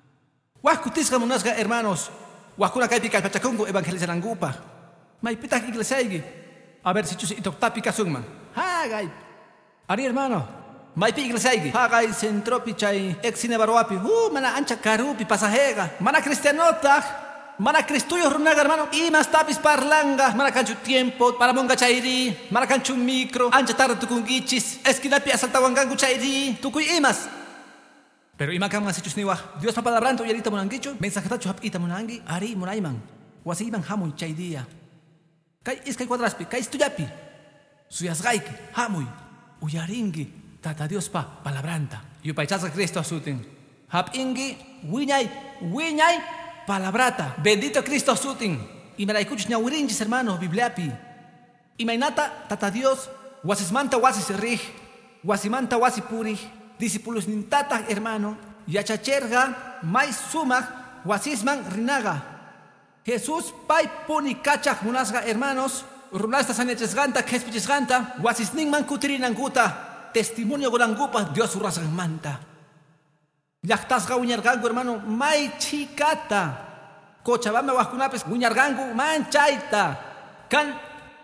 Wah kutisga munasga, hermanos. Wah kuna kaipi kalpachakungu evangelizanangupa. Maipitak iglesiaigi. A ver si chus itoktapi kasungman. Ha, gai. Ari, hermano. Maipi iglesiaigi. Hagay centropi chay exine baroapi. Uh, mana ancha karupi pasajega. Mana cristianota. Mana cristuyo runaga, hermano. Y más tapis parlanga. Mana canchu tiempo para monga chayri. Mana canchu micro. Ancha tarde tukungichis. Esquinapi asaltawangangu chayri. Tukuy imas. Pero ima kama sichus niwa. Dios pa palabranto yarita munangicho. Mensaje tacho hapita munangi. Ari munaiman. Wasiman hamun chay día. Kay iskay cuadraspi. Kay estuyapi. Suyasgaiki. Hamuy. Uyaringi. Tata Dios pa, palabranta. Yupaychaza Cristo sutin. Hap ingi, wiñay, wiñay, palabrata. Bendito Cristo sutin. Y me la escuchas ñawirinchis, hermano, Bibliapi. Y mainata, tata Dios, wasismanta wasisirrij, wasimanta wasipurij, discípulos nintata, hermano, yachacherga, mai sumag, wasisman rinaga. Jesús, pai puni kachak munasga, hermanos, runasta sanechesganta, kespichesganta, wasisningman kutirinanguta. Testimonio gorangupa Dios urrasan manta. Yachtasga uñargangu, hermano, mai chicata. Cochabamba huascunapes uñargangu manchaita. Kan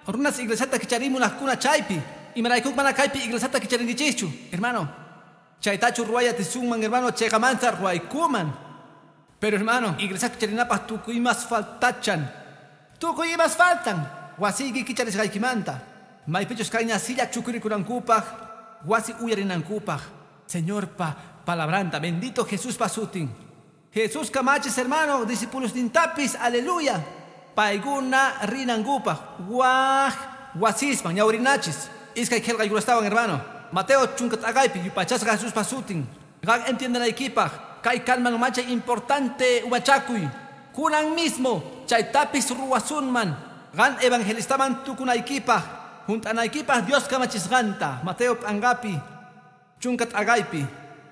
runas iglesiata kicharimunajkuna chaypi. Imaraykuk mana kaypi iglesiata kicharinkichikchu, hermano. Chaytachu ruaya tisunman, hermano, chaykamanta ruaykuman. Pero hermano, iglesia kicharinapaj tukuy mas faltachan. Tukuy mas faltan. Wasiyki kicharisqaykimanta. Maypichus kayña silla chukurikunankupaj, wasi uyarinankupaj. Señor pa palabranta, bendito Jesús pasutin. Jesús kamachis, hermano, discípulos nintapis, aleluya. Paiguna rinangupaj, waj, wasisman, ñaurinachis. Iskay kelgay gurastaban, hermano. Mateo chunkat agaypi, yupachasqa Jesús pasutin. Gan entiendenaykipaj, kay kalman macha importante umachakuy. Kunan mismo, chaytapis ruwasunman. Gan evangelistaman tukunaykipaj, juntanaykipaj Dios kamachisqanta. Mateo angapi, chunkat agaypi.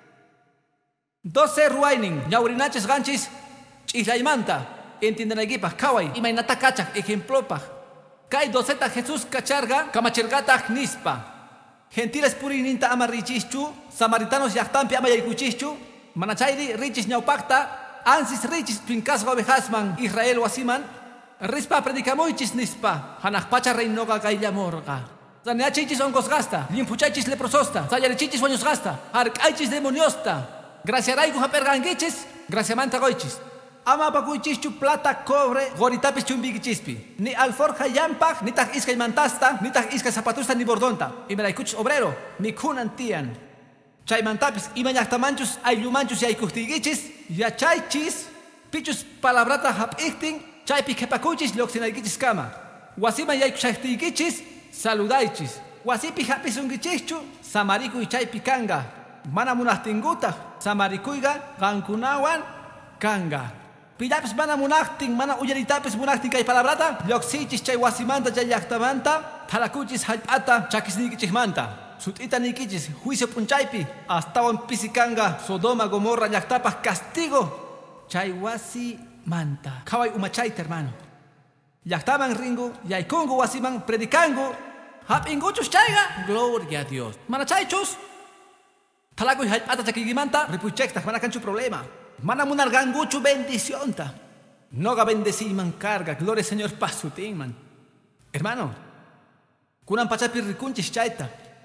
Doce ruaynin, ñaurinachis ganchis, ch'islaymanta. Entiendenaykipaj, kaway, imaynata kachak, ejemplopaj. Kay doceta Jesús kacharga, kamachirgataq nispa. Gentiles purininta ama richischu, samaritanos llaqtanpi ama yaykuchischu, manachayri richis ñawpaqta, ansis richis pinkasqa ovejasman Israel wasiman, rispa predikamuychis nispa, hanaqpacha reinoqa kayllamorqa. Saneachichis onkosqasta, limpuchaychis leprososta, sayarichichis wañusqasta, hark'aychis demoniosta. Graciarayku haperqankichis, graciamanta qoychis. Ama pakuychischu plata, cobre, goritapis chumbikichispi. Ni alforja yampaj, ni taj iskay mantasta, ni taj iskay zapatusta ni bordonta. Imaraykuchis obrero, mikunan tiyan. Chaymantapis imañaqtamanchus ayllumanchus yaykujtigichis, yachaychis, pichus palabrata hap'iktin, chaypi qhepakuychis lluqsinaykichis kama. Wasiman yaykushaytigichis, saludaychis. Wasipi hapisunkichichu, samarikuy chaypi kanga. Mana munaqtinkutaj, samarikuyga qankunawan kanga. Pillapis mana munaqtin, mana uyaritapis munaqtin kay palabrata, lluqsichis chay wasimanta chay llaqtamanta, tharakuychis hallp'ata chakisnikichikmanta. Sut'ita nikichis juicio punchaypi, astawan pisikanga Sodoma Gomorra llaqtapaj castigo chay wasimanta. Kaway umachayta, hermano. Llaqtaman ringu, yaykungu wasiman predikangu, hap'inkuchus chayga, gloria a Dios. Mana chaychus, thalakuy hallp'ata chakikimanta, ripuychektaj, mana kanchu problema. Mana munarganguchu bendicionta. Noga bendeciyman carga, gloria Señor pasutinman. Hermano, kunan pachapi rikunchis chayta.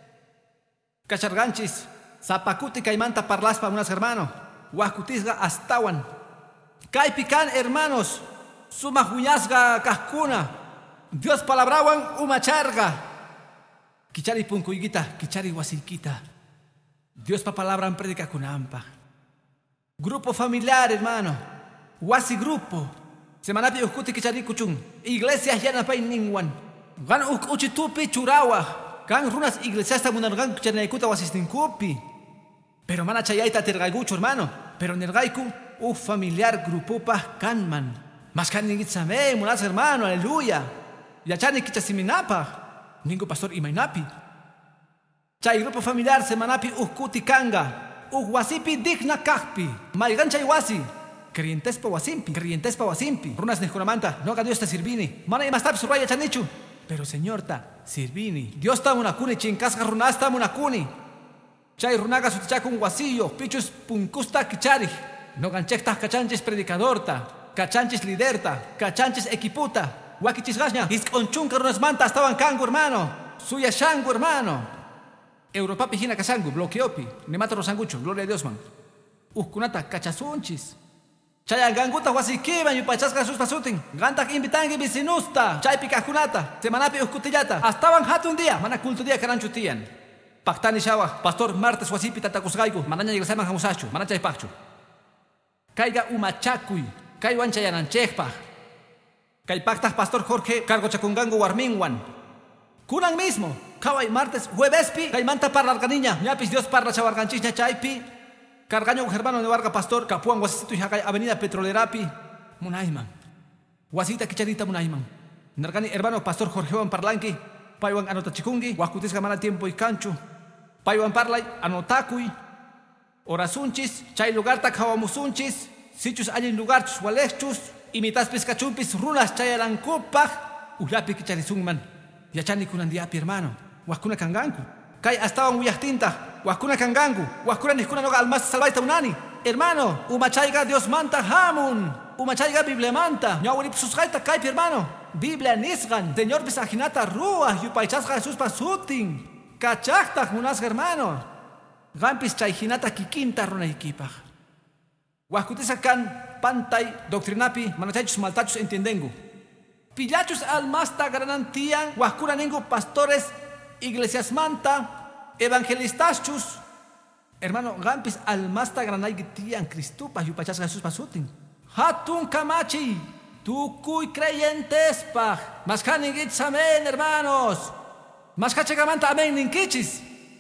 Kacharganchis, zapakuti kaymanta parlaspa unas hermano. Wakutisga astawan. Kaypi kan hermanos, sumaq wiñasqa kajkuna. Dios palabrawan umacharga. Kichari punkuykita, kichari wasiykita. Dios pa palabran predicakunampa. Grupo familiar, hermano. Wasi grupo. Semanapi ukuti kichari kuchun. Iglesias yanapay ningwan. Gan uk uchitupi churawa. Gan runas iglesias tamunargan kuchanaykuta wasistinkupi. Pero mana chayayta tergayguchu, hermano. Pero nergayku u familiar grupopa kanman. Mas kaningitsame, munas hermano, aleluya. Yachani kichasiminapa. Ningu pastor imaynapi. Chay grupo familiar semanapi ukuti kanga. Uh wasipi digna kahpi. Maygan chay wasi. Creyentespa wasimpi. Creyentespa wasimpi. Runas nijkunamanta. Noga Dios ta sirvini. Mana imastapis raya chanichu. Pero señor ta sirvini. Dios ta munakuni. Chinkasqa runas ta munakuni. Chay runaga sutichakun wasillo. Pichus punkusta kichari. Noganchekta kachanchis predicadorta. Kachanchis liderta. Kachanchis equiputa. Wakichisgasña. Iskonchunka runas manta estaban kangu, hermano. Suya shangu, hermano. Europapi hina kasangu, bloqueopi, ne mata rosangucho, gloria a Dios man. Uskunata kachasunchis. Chaya ganguta wasikiban yupachasqa Jesús pasutin. Gantak invitangi bisinusta, chaypi kajkunata, semanapi uskutillata. Astawan hatun día, mana culto día karanchu tiyan. Paktani shawa, pastor martes wasipi tatakusqayku, manaña iglesaman hamusaschu, mana chaypaqchu. Kayga umachakuy, kaywan chayananchekpaj. Kay paktaj pastor Jorge cargo chakungangu warminwan. Kunan mismo, kaway martes, juevespi, kaymanta parlarganiña, ñapis Dios parla chawarganchiña chaypi, cargaño hermano de Varga pastor, kapuan wasisitu y avenida Petrolerapi, munayman. Wasita kicharita munayman. Nargani hermano pastor Jorgewan parlanki, paywan anotachikungi, wakutisga mana tiempo y canchu, paywan parlay anotakuy, orasunchis, chay lugarta kawamusunchis, sichus allin lugarchus walechchus, imitas piscachumpis runas chayalankupaj, uhlapi kicharizunman. Yachani kunandiapi, hermano. Wakuna kangangu. Kay astawan uyahtinta. Wakuna kangangu. Wakuna nihkuna noga almas salvaita unani. Hermano, umachayga Dios manta hamun. Umachayga Biblia manta. Ñawiri susgaita kaipi hermano. Biblia nisgan. Señor bisaginata rua. Yupaychasga Jesús pasutin. Kachakta unas hermano. Gampis chayhinata kikinta runa ikipaj. Huascutisa kan pantay doctrinapi manachachos maltachos entiendengu. Pillachos almasta granantian huascuranengu pastores iglesias manta evangelistachos. Hermano, gampis almasta granaytian Cristupa yupachas Jesús pasutin. Hatun kamachi, tukuy creyentes pa. Maskaningits amén, hermanos. Mascachagamanta amén ninkichis.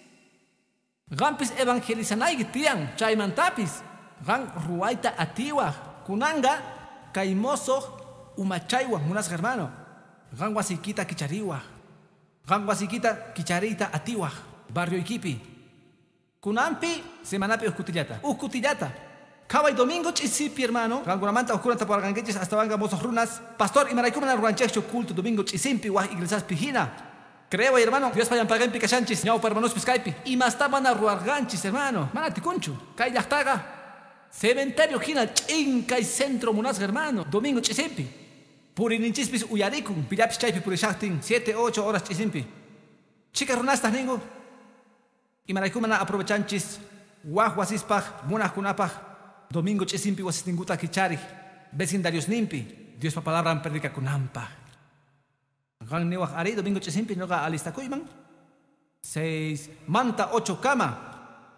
Gampis evangelizanaygtian chaymantapis. Gan ruaita atiwa kunanga kaimoso umachaywa munas hermano. Gan wasikita kichariwa. Gan wasikita kicharita atiwa barrio Iquipi. Kunampi semanapi uskutillata. Uskutillata. Kawai domingo chisipi hermano. Gan guramanta oscura tapargangueches hasta vanga mozos runas. Pastor imaraikumana ruanchecho culto domingo chisimpi wah iglesias pijina. Creo hermano, Dios vayan pagan picachanchis, ñau para hermanos piscaipi. Y más taban a ruarganchis hermano. Manati conchu. Kay yachtaga. Cementerio Gina Chinca y Centro Munas hermano. Domingo chisimpi. Purininchispis uyaricum. Pillapis chaypi purishachtin. Siete, ocho horas chisimpi. Chica runastas ningo. Y maraikumana aprovechanchis. Guajuasispaj, munas kunapaj. Domingo chisimpi wasistinguta kichari. Vecindarios nimpi. Dios pa palabra predica kunampa. Gan niwaj ari domingo chisimpi noga alistacuyman. Seis. Manta ocho cama.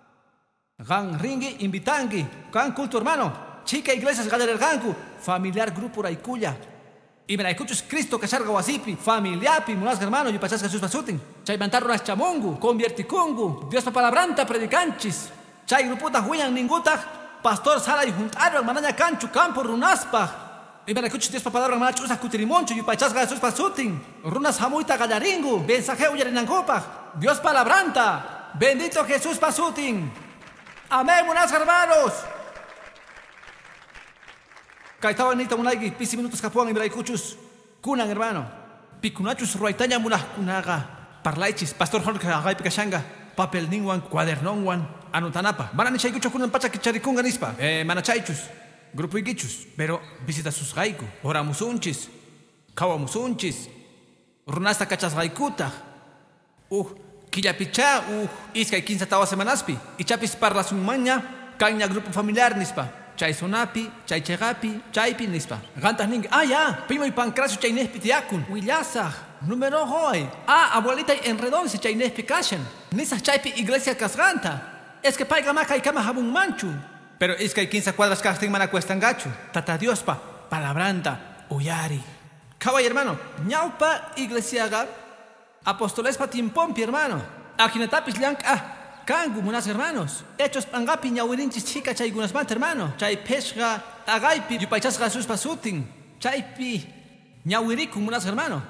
Gan ringi invitangi, gan culto hermano, chica iglesias galerganku, familiar grupo raikuya. Y me escuchas Cristo cacharga wasipi, familiapi, munas hermano, y pasas Jesús pasutin. Chay mantarro chamungu, conviertikungu, Dios pa palabranta predicanchis. Chay gruputa huyan ninguta, pastor sala y juntaron manaña canchu campo runaspa. Y me escuchas Dios pa palabra manachu usas cutirimoncho y pasas Jesús pasutin. Runas hamuita gallaringu, mensajeo yarinangopa. Dios palabranta, bendito Jesús pasutin. Amén, buenas hermanos. Kaitawa nita munaygi, pisi minutos kapuan ibray kuchus. Kunan hermano. Pikunachus ruaitaña munah kunaga. Parlaichis, pastor Jorge agay pikashanga. Papel ningwan, cuadernonwan, anutanapa. Manani chaykucho kunan pacha kicharikunga nispa. Eh, manachaychus. Grupo igichus. Pero visita sus gaiku. Oramusunchis. Kawamusunchis. Runasta kachas gaikuta. Uh. Killapicha, uh, iskay quince tawa semanaspi. Y chapis parla summaña, caña grupo familiar nispa. Chay sonapi, chay chegapi, chaypi nispa. Gantas ning, ah ya, primo y pancracio chay nespi tiakun. Willasa, número hoy. Ah, abuelita y enredón si chay nespi kashan. Nisas chaypi iglesia casganta. Es que paiga maca y cama jabun manchu. Pero es que hay quince cuadras casting mana cuestan gacho. Tata Diospa, palabranta, uyari. Kawai hermano, ñaupa iglesia ga. Apóstoles patimpompi hermano. Ajinatapis liank ah. Kangu munas hermanos. Hechos pangapi ñawirinchis chica chay gunas mant hermano. Chay pesga agaipi yupaychas Jesús pasutin. Chaypi ñawiriku munas hermano.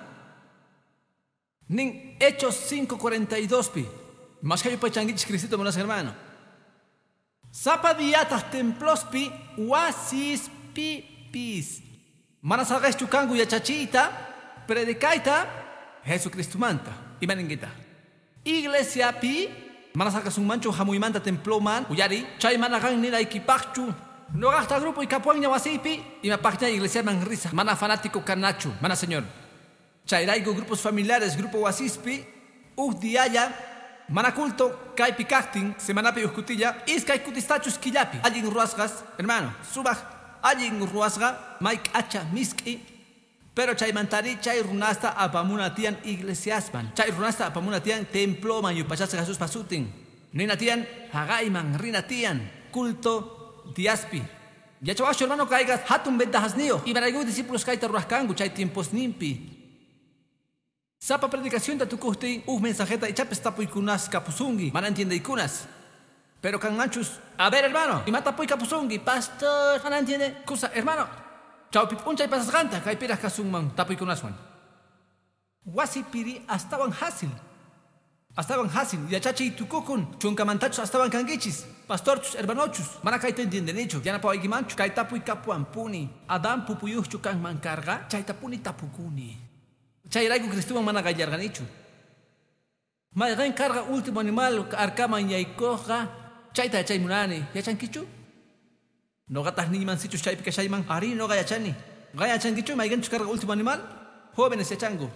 Nin Hechos cinco cuarenta y dos pi. Más que yupaychangichis Cristito munas hermano. Sapa diatas templospi wasis pi pis. Manas agaich chukangu yachachita. Predicaita. Jesucristo manta, imaningita. Iglesia pi, manasaka un mancho jamuimanta templo man, uyari, chay managan nila equipachu. No gasta grupo y capuan wasipi, y me pagna iglesia man risa, mana fanático canachu, mana señor. Chay raigo grupos familiares, grupo wasispi, uh diaya, mana culto, kai picacting, semanapi uscutilla, is kai cutistachus killapi, allin ruasgas, hermano, subaj, allin ruasga, Mike hacha miski. Pero chay mantari, chay runasta apamunatian iglesiasman. Chay runasta apamunatian temploman yupachas Jesús pasutin. Ninatian hagaiman rinatian culto diaspi. Ya chavasho hermano caigas hatun ventajas nio. Y maraigu discípulos kaita ruaskangu chay tiempos nimpi. Sapa predicación da tu kusti uh mensajeta y chapes tapu ikunas kapusungi. Mana entiende ikunas. Pero kan manchus. A ver hermano. Y mata pui kapusungi. Pastor. Mana entiende. Kusa hermano. Chau pip unchay pasas ganta, kay piras kasungman, tapoy kunaswan. Wasi piri astawan hasil. Astawan hasil, yachachi tukukun, chunkamantachos astawan kangichis, pastorchus, hermanochus, mana kay entienden hecho, yana pa igimanchu, kay tapoy kapuan puni, adam pupuyuh chukan mankarga, chay tapuni tapukuni. Chay raigo cristuman mana gayargan hecho. Maygan carga último animal, arkaman yaikoja, chayta chay munani, yachankichu? No gatas ni man sichus chaypi kashayman. Ari no gayachani. Gayachangichu maiganchu carga último animal. Jóvenes yachango.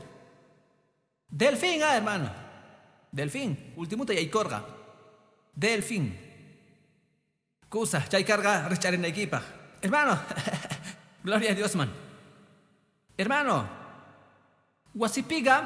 Delfín, ah, hermano. Delfín. Último te yaikorga. Delfín. Cusa, chay carga, richar en equipa. Hermano. Gloria a Dios, man. Hermano. Wasipiga.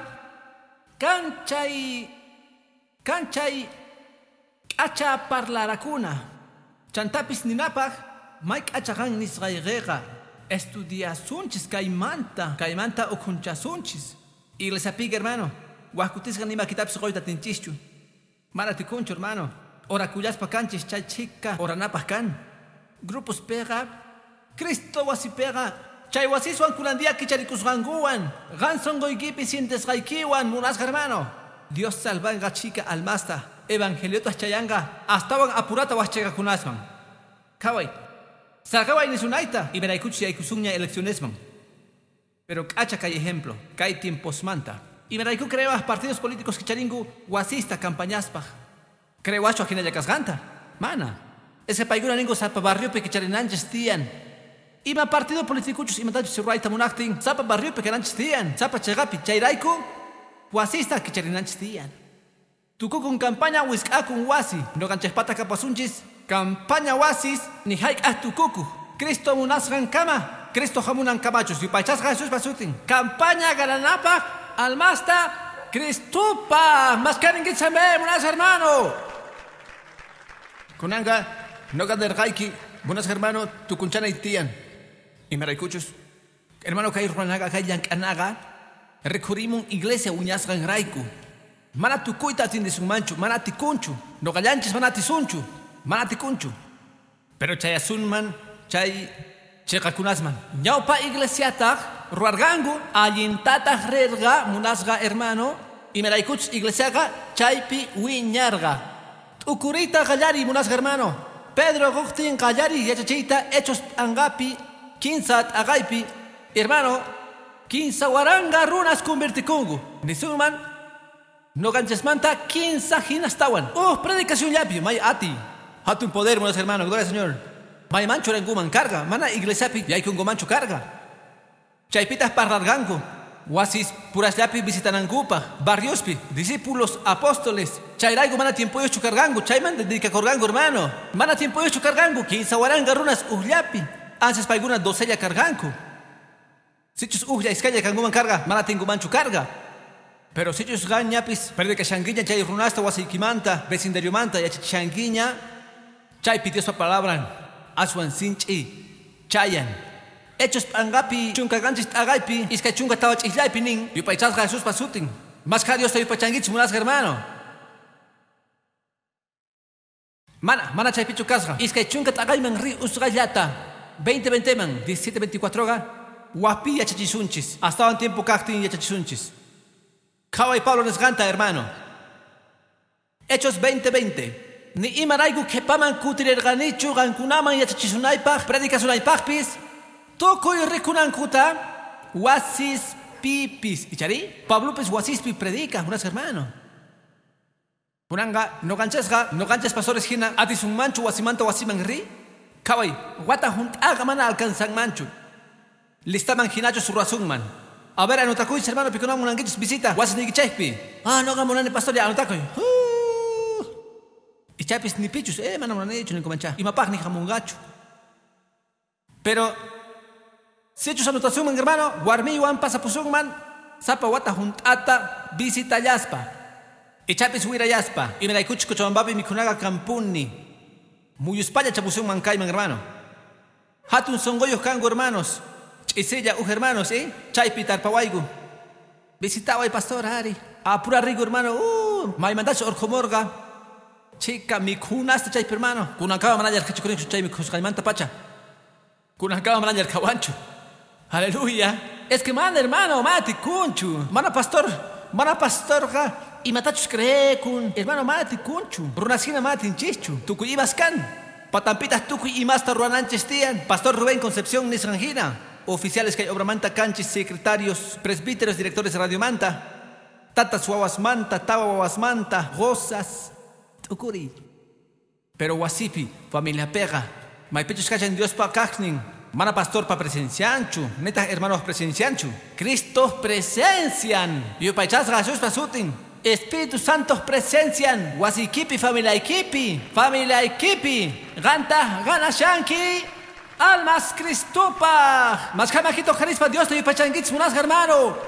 Canchay. Canchay. Acha parlaracuna. Chantapis ninapag. Mike achagan nisrairega. Estudia sunchis caimanta. Caimanta o concha sunchis. Iglesia piga, hermano. Guacutis ganima kitapis goita tinchichu. Marati concho, hermano. Ora cuyas pa canchis chay chica. Ora napas can. Grupos pega. Cristo wasi pega. Chay wasiswan kulandia kicharikus ganguan. Ganson goigipi sientes gaikiwan. Munas, hermano. Dios salvanga chica almasta. Evangeliotas chayanga. Hasta apurata waschega kunasman. Kawai. Sargawai ni sunaita. Y veraykuchi aykusunya eleccionesman. Pero cacha hay ejemplo. Hay tiempos manta. Y verayku creas partidos políticos que charingu wasista campañaspa. Creo acho ajena yakasganta. Mana. Ese paiguna ningo sapa barrio pe que charinanches tian. Ima partido politicuchos imatachos si raita munactin. Sapa barrio pe que nanches tian. Sapa chegapi chairaiku. Wasista que charinanches tian. Tuku con campaña wiskakun wasi. No ganches pata capasunchis. Campaña wasis ni haik ah tukuku. Cristo munasgan kama. Cristo jamunan camachos. Y pachas Jesús pasutin. Campaña galanapa. Almasta. Cristupa. Mascarin gitsame. Munas hermano. Kunanga. No gander gaiki. Buenas hermano. Tukunchana itian. Y maraicuchos. Hermano kai ruanaga kai yankanaga. Recurrimos iglesia uñasgan raiku. Mana tukuita tin de su mancho. Mana tikunchu. No gallanches mana tisunchu. Mana tikunchu. Pero chayasunman. Chay. Chekakunasman. Ñaupa iglesiata. Ruargangu. Ayintata rerga. Munasga hermano. Y meraikuch iglesiaga. Chaypi wiñarga. Ukurita gallari munasga hermano. Pedro Gugtin gallari yachachita. Hechos angapi. Kinsat agaipi. Hermano. Kinsa waranga runas convertikungu. Nisunman. No ganches manta. Kinsa hinastawan. Oh, predicación yapi. May ati. Hatun poder munas hermano. Gloria al Señor. May mancho renguman carga. Mana iglesiapi. Yay kungo mancho carga. Chaypitas parrargango. Wasis puras yapi visitanangupa. Barriospi. Discípulos apóstoles. Chayraigo mana tiempo yo chucargango. Chayman dedica corgango hermano. Mana tiempo yo chucargango. Kinsa waranga runas uhlapi. Anses paiguna docella cargango. Sichus uhya iskaya kanguman carga. Mana tengo mancho carga. Pero sichus gañapis. Perde que shanguiña chay runasta wasikimanta. Vecindario manta. Yachi shanguiña. Chay pidió su palabra. Aswan sinchi. Chayan. Hechos angapi. Chunka ganchis agaipi. Iska chunka tawach islaipi ning. Yupaichas Jesús pasutin. Más que Dios te yupachanguich munas hermano. Mana. Mana chay pichu kasga. Iska chunka tagaiman ri usgayata. veinte veinte man. diecisiete veinticuatro ga. Wapi yachachisunchis. Hasta un tiempo cactin yachachisunchis. Kawai Pablo nesganta, hermano. Hechos veinte veinte. Ni imaraigu kepaman kutirerganichu gankunaman yachachisunaypaj. Predicasunaypajpis. Toko y rekunankuta. Wasis pipis. ¿Ichari? Pablo pues wasispi predica, unas hermano. Punanga, no ganchesga, no ganches pastores hina. Atis un mancho wasimanta wasiman ri. Kawai, wata junt agamana alcanzan mancho. Listaman hinacho su razunman. A ver, anotakuy, hermano, piconamos un anguichos visita. Wasis ni chaypi. Ah, no gamonane pastor ya anotakuy. Y chapis ni pichus, eh, mano, no han hecho ni comancha. Y mapag ni jamungacho. Pero, si hechos anotación, man, hermano, guarmi wan pasapusung man, sapa wata juntata, visita yaspa. Y chapis huira yaspa. Y me la escucho cochambabi mi kunaga campuni. Muy espalla chapusung man kai, man, hermano. Hatun songoyos kango, hermanos. Chisella, uh, hermanos, eh. Chaypi tarpawaigu. Visitaba el pastor Ari. A pura rigo, hermano. Uh, may mandacho orcomorga. Chica, mi kunaste chaypi, hermano. Kunakaba manager kachukurin chay mi kuskaimanta pacha. Kunakaba manager kawancho. Aleluya. Es que man, hermano, mati kunchu. Mana pastor, mana pastor ga. Y matachos cree kun. Hermano, mati kunchu. Runasina mati chichu. Tuku ibas kan. Patampitas tuku y masta ruananches tian. Pastor Rubén Concepción Nisrangina. Oficiales que hay obramanta canchis, secretarios, presbíteros, directores de Radio Manta. Tatas Wawas Manta, Tawa Wawas Manta, Rosas. Tukuri. Pero Wasipi, familia pega. Maipichus cachan Dios pa cachnin. Mana pastor pa presencianchu. Netas hermanos presencianchu. Cristo presencian. Yupaychas Jesús pa sutin. Espíritu Santo presencian. Wasikipi familia equipi. Familia equipi. Ganta gana shanki. Almas Cristupa. Mas jamajito carispa Dios te yupaychangits munas hermano.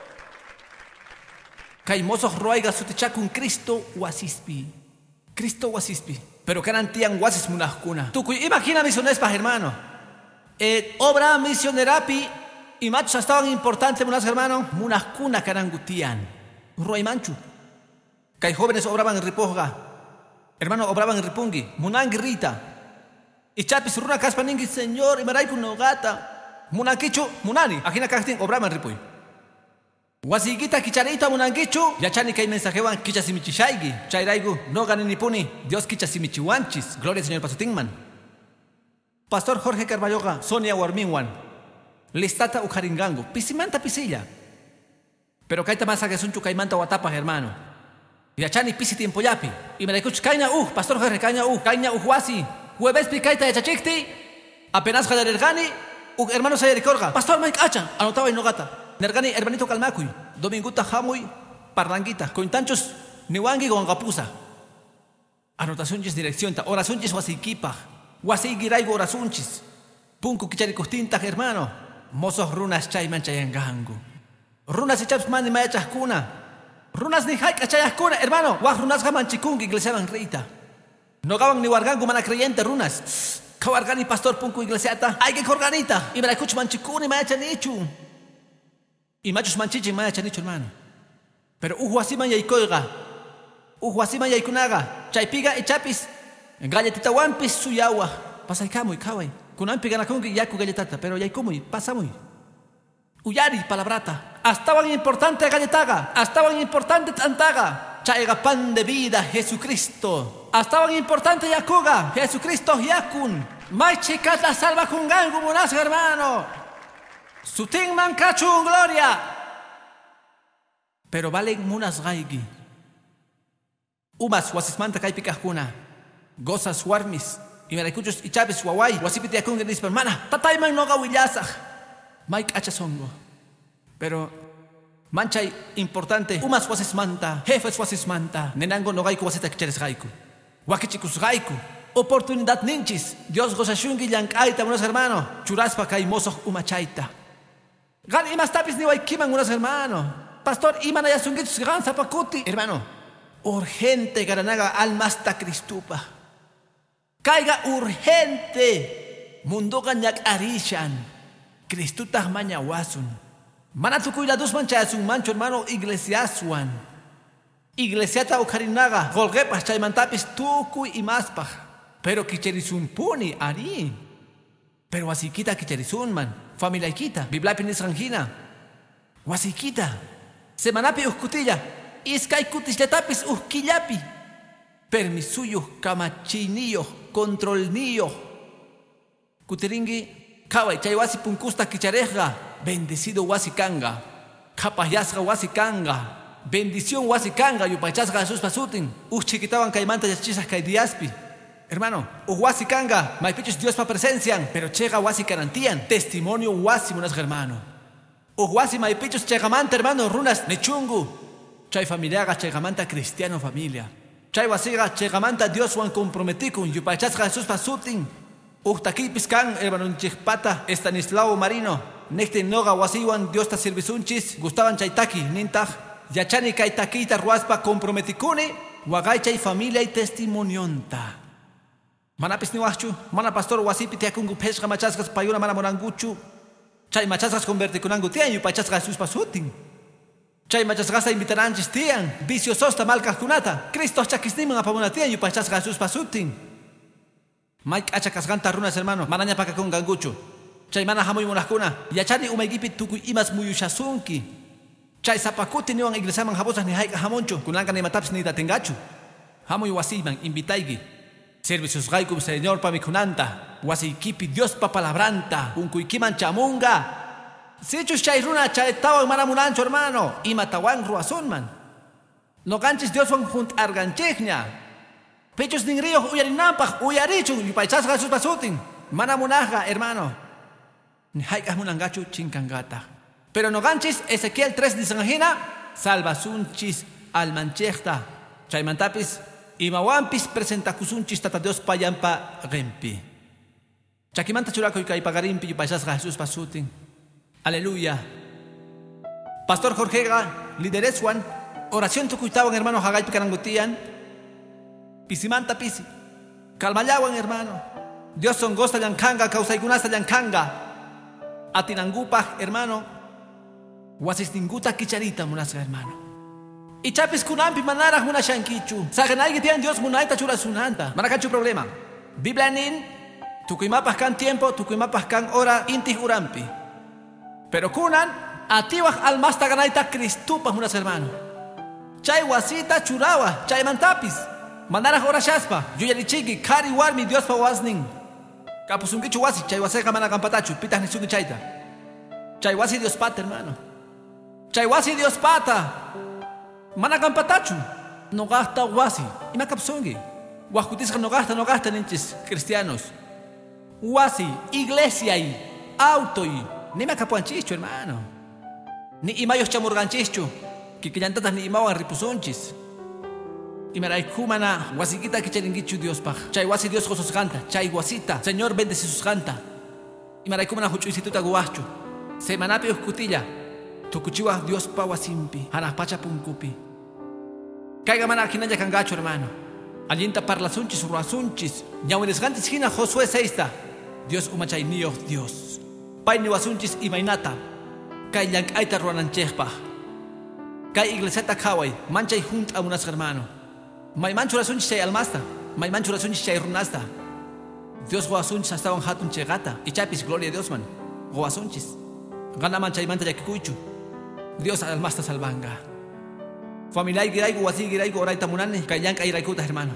Caimosos roiga sutichakun Cristo wasispi. Cristo wasispi. Pero que tian wasis munascuna. Tu imagina misiones pa hermano. Eh, obra misionerapi y machos estaban importantes munas hermano. Munascuna carangutian. Roy manchu. Kai jóvenes obraban en Ripoga. Hermano obraban en Ripungi. Munangi Rita. Y chapis runa caspaningi señor y maraipu nogata. Munanquichu munani. Ajina casting obraban en Ripuy. Wasigita kicharita munangichu. Yachani kai mensajewan kichasimichishaygi. Chairaigu no ganen ni puni. Dios kichasimichiwanchis. Gloria al Señor Pasutingman. Pastor Jorge Carballoga, Sonia Warminwan. Listata ujaringango. Pisimanta pisilla. Pero kaita masa que sunchu kaimanta watapa hermano. Yachani pisi tiempo yapi. Y me la escucho kaina uh, Pastor Jorge kaina uh, kaina uh wasi. Jueves picaita de chachikti. Apenas jadergani. Uh hermano saya de corga. Pastor Mike Acha. Anotaba y nogata. Nergani hermanito calmacuy, dominguta jamuy, parlanguita, cointanchos, niwangi gongapusa. Anotaciones dirección, oraciones wasikipa, wasigiraigo orasunchis, punku kicharicostinta hermano, mozos runas chayman chayangangu. Runas y chaps mani mayachas kuna, runas ni haik achayas kuna, hermano, wah runas gaman chikungi iglesiaban reita. No gaban ni wargangu mana creyente runas, kawargani pastor punku iglesiata, ay que corganita, y me la escucho manchikuni mayachanichu. Y machos manchichi maya chanicho hermano. Pero uhu así man yaikoiga. Uhu así man yaikunaga. Chaypiga y chapis. Galletita wampis suyawa. Pasay kamoy kaway. Kunampi ganakungi yaku galletata. Pero yaikomoy pasamoy. Uyari palabrata. Hasta importante galletaga. Hasta importante tantaga. Chayga pan de vida Jesucristo. Hasta importante yakuga. Jesucristo yakun. May chicas la salva con gangu monas hermano. Sutingman cachun gloria. Pero valen munas gaigi. Umas wasismanta kaipikajuna. Gozas warmis. Y meraikuchos y chaves wawai. Wasipiti akun gris hermana. Tatayman no gawillasaj. Mike achasongo. Pero manchay importante. Umas wasismanta. Jefes wasismanta. Nenango no gaiku wasita kicheres gaiku. Wakichikus gaiku. Oportunidad ninchis. Dios gozashungi yankaita unos hermano. Churaspa kaimosos umachaita. Gan imas tapis ni waikiman unos hermano. Pastor iman ayasungitus gan zapakuti. Hermano, urgente garanaga almasta Cristupa. Caiga urgente. Mundo ganyak arishan. Cristutas mañawasun. Manatukuy la dos manchayasun mancho hermano iglesiaswan. Iglesiata ukarinaga. Golgepas chaymantapis tukuy imaspaj. Pero kicherisun puni ari. Pero wasikita kicherisun man. Familia ikita. Biblapi nisrangina. Wasikita. Semanapi uskutilla. Iskay kutisletapis uskillapi. Permisuyos kamachinillos. Controlnillos. Kutiringi. Kawai chay wasi punkusta kichareja. Bendecido wasikanga. Kapayasga wasikanga. Bendición wasikanga. Yupachasga Jesús pasutin. Uch chiquitawan kaimanta yachisas kaidiaspi. Hermano, uhuasi kanga, maipichos Dios pa presencian, pero chega huasi garantían, testimonio huasi munas hermano. Uhuasi maipichos chegamanta hermano runas nechungu. Chay familiaga chegamanta cristiano familia. Chay wasiga chegamanta Dios wan comprometicun, yupachasga Jesús pasutin. Uhtakipis kan hermano nchikpata Estanislao Marino. Nekte noga wasiwan Dios ta servisunchis, gustaban chaytaki, nintaj. Yachani kaitakita ruaspa comprometicune, wagay chay familia y testimonionta. Manapis ni wachu, mana pastor wasipi tiakungu pesca machaskas payuna mana moranguchu. Chay machaskas convertikunangu tian yu pachaskas Jesús pasutin. Chay machaskas invitaranchis tian, viciososta malkajkunata. Cristo chakisniman apamuna tian yu pachaskas Jesús pasutin. Mike achakasganta runas hermano, manaña pakakun ganguchu. Chay mana hamuy munajkuna, yachani umaygipi tukuy imas muyushasunki. Chay zapakuti niwan iglesaman habosas ni haika hamonchu, kunanka ni mataps ni datengachu. Hamuy wasiman invitaygi. Servicios gaikum Señor pa mikunanta. Wasikipi Dios pa palabranta. Unkuikiman chamunga. Sichus chay runa chay tawan manamunancho hermano. Ima tawan ruasonman. No ganchis Dios wan junt arganchegna. Pechos ningriyo uyarinampaj uyarichun. Yupaychas Jesús pasutin. Mana munaja, hermano. Ni haikas munangachu chinkangata. Pero no ganchis Ezequiel tres disangina, salva sunchis almanchechta. Chaymantapis, imawampis presentakusunchis tata Dios payampa rempi. Chakimanta churako y pagarimpi y paisasga Jesús pasutin. Aleluya. Pastor Jorgega, lidereswan, oración tucuitawan hermano Hagay picarangutian. Pisimanta pisi. Calmayawan hermano. Dios son gosta yankanga, causa igunasta yankanga. Atinangupa hermano. Wasistinguta kicharita munasga hermano. Y chapis kunampi manara una shankichu. Saganay que tienen Dios munaita chura sunanta. Maracachu problema. Biblia nin. Tukuimapas kan tiempo, tukuimapas kan hora inti urampi. Pero kunan, atiwaj almasta ganaita cristupas unas hermano. Chay wasita churawa, chay mantapis. Manara hora shaspa, yuyarichigi, kari warmi Dios pa wasnin. Kapusungichu wasi, chay waseka manakampatachu, pitas nisungi chayta. Chay wasi Dios pata hermano. Chay wasi Dios pata. Manakampatachu. No gasta wasi, ima kapsungi. Wakutisca no gasta, no gasta ninchis cristianos. Wasi, iglesia y auto y ni me capuanchicho hermano. Ni imayos chamurganchicho, que quillantatas ni imawan ripusunchis. Y maraikumana, wasiquita que charingichu Dios paj. Chay wasi Dios josos canta, chay wasita, Señor bendice sus canta. Y maraikumana huchuisituta guacho. Semanapi oscutilla, tucuchiwa Dios pa wasimpi, hanaspacha punkupi. Caiga mana quinaya cangacho hermano. Alienta parlasunchis, ruasunchis, ñawinesgantis hina Josué seista. Dios umachay niyo Dios. Pai ni wasunchis imainata. Kay yank aita ruananchejpa. Kay igleseta kawai, manchay junt a unas hermano. May manchu rasunchis chay almasta. May manchu rasunchis chay runasta. Dios goasunchis hasta un hatun chegata. Y chapis gloria a Dios man. Goasunchis. Gana manchay manta yakikuichu. Dios almasta salvanga. Familia giraigo wasi giraigo oraita munane. Kay yank ay raikuta hermano.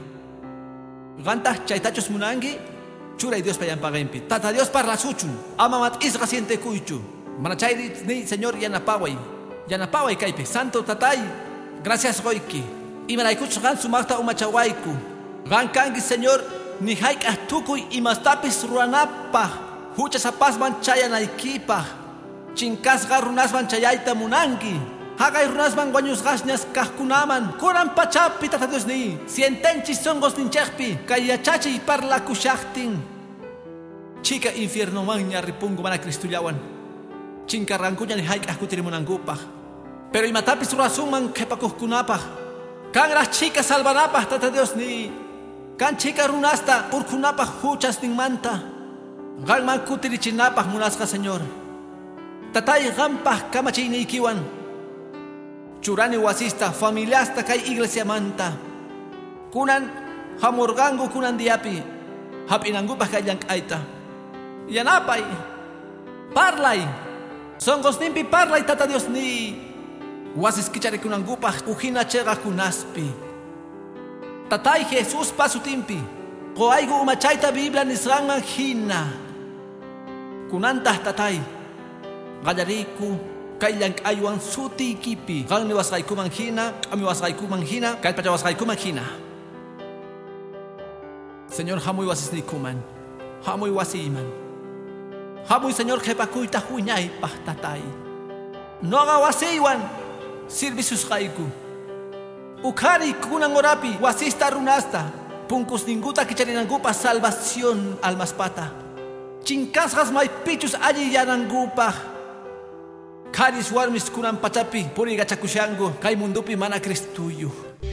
Ganta chaytachos munangi. Chura y Dios payan pagempi. Tata Dios parla suchun. Amamat isga siente kuichu. Manachay ni Señor yanapaway. Yanapaway kaipe. Santo tatay. Gracias goiki. Y manaikuch gan sumata umachawaiku. Gan kangi Señor. Ni haik ahtukuy y mastapis ruanapa. Huchas apas manchaya naikipa. Chinkas garunasman chayaita munangi. Hagay runasman guanyus gasñas kahkunaman. Kuran pachapi tata Dios ni. Sientenchis songos ninchekpi. Kayachachi parla kushaktin. Chica infierno maña ripungo mana cristuyawan. Chinka rankunya ni haik ahkutirimunangupah. Pero imatapis rasuman kepakuhkunapah. Kan las chicas salvanapah tata Dios ni. Kan chica runasta urkunapah huchas ning manta. Galman kutirichinapah munasca Señor. Tatay gampah kamachini ikiwan. Churani wasista, familiasta kay iglesia manta. Kunan hamurgango kunan diapi. Hapinangupah kay yank aita. Yanapay. Parlay. Songos nimpi parlay tata Dios ni. Wasis kichari kunangupah uhina chega kunaspi. Tatay Jesus pasutimpi. Koaigo umachayta Biblia nisrangan hina. Kunantah tatay. Gallariku. Kailang ayuan suti kipi. Kang niwasay kumanghina, ami wasay kumanghina, kay pa wasay kumanghina. Señor hamoy wasis ni kuman, hamoy wasiman. Hamoy Señor kepakuy tahunyay pahtatay. No nga wasiwan, servicios kayku. Ukari kunang orapi, wasista runasta. Pungkus ninguta kicharinangupa salvación almaspata. Chinkasgas may pichus allí yanangupa. Karis warmis kunan pachapi, puri gachakushango, kay mundupi mana Cristuyo.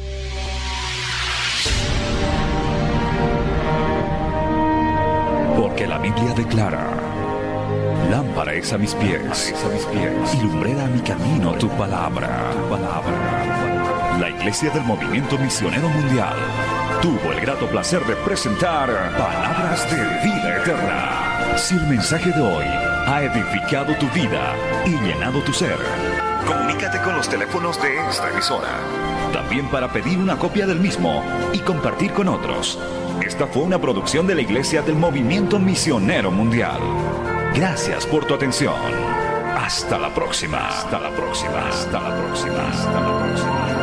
Porque la Biblia declara: lámpara es a mis pies, a mis pies, y lumbrera a mi camino tu palabra, tu palabra. La Iglesia del Movimiento Misionero Mundial tuvo el grato placer de presentar Palabras de Vida Eterna. Si el mensaje de hoy ha edificado tu vida y llenado tu ser, comunícate con los teléfonos de esta emisora. También para pedir una copia del mismo y compartir con otros. Esta fue una producción de la Iglesia del Movimiento Misionero Mundial. Gracias por tu atención. Hasta la próxima. Hasta la próxima. Hasta la próxima. Hasta la próxima.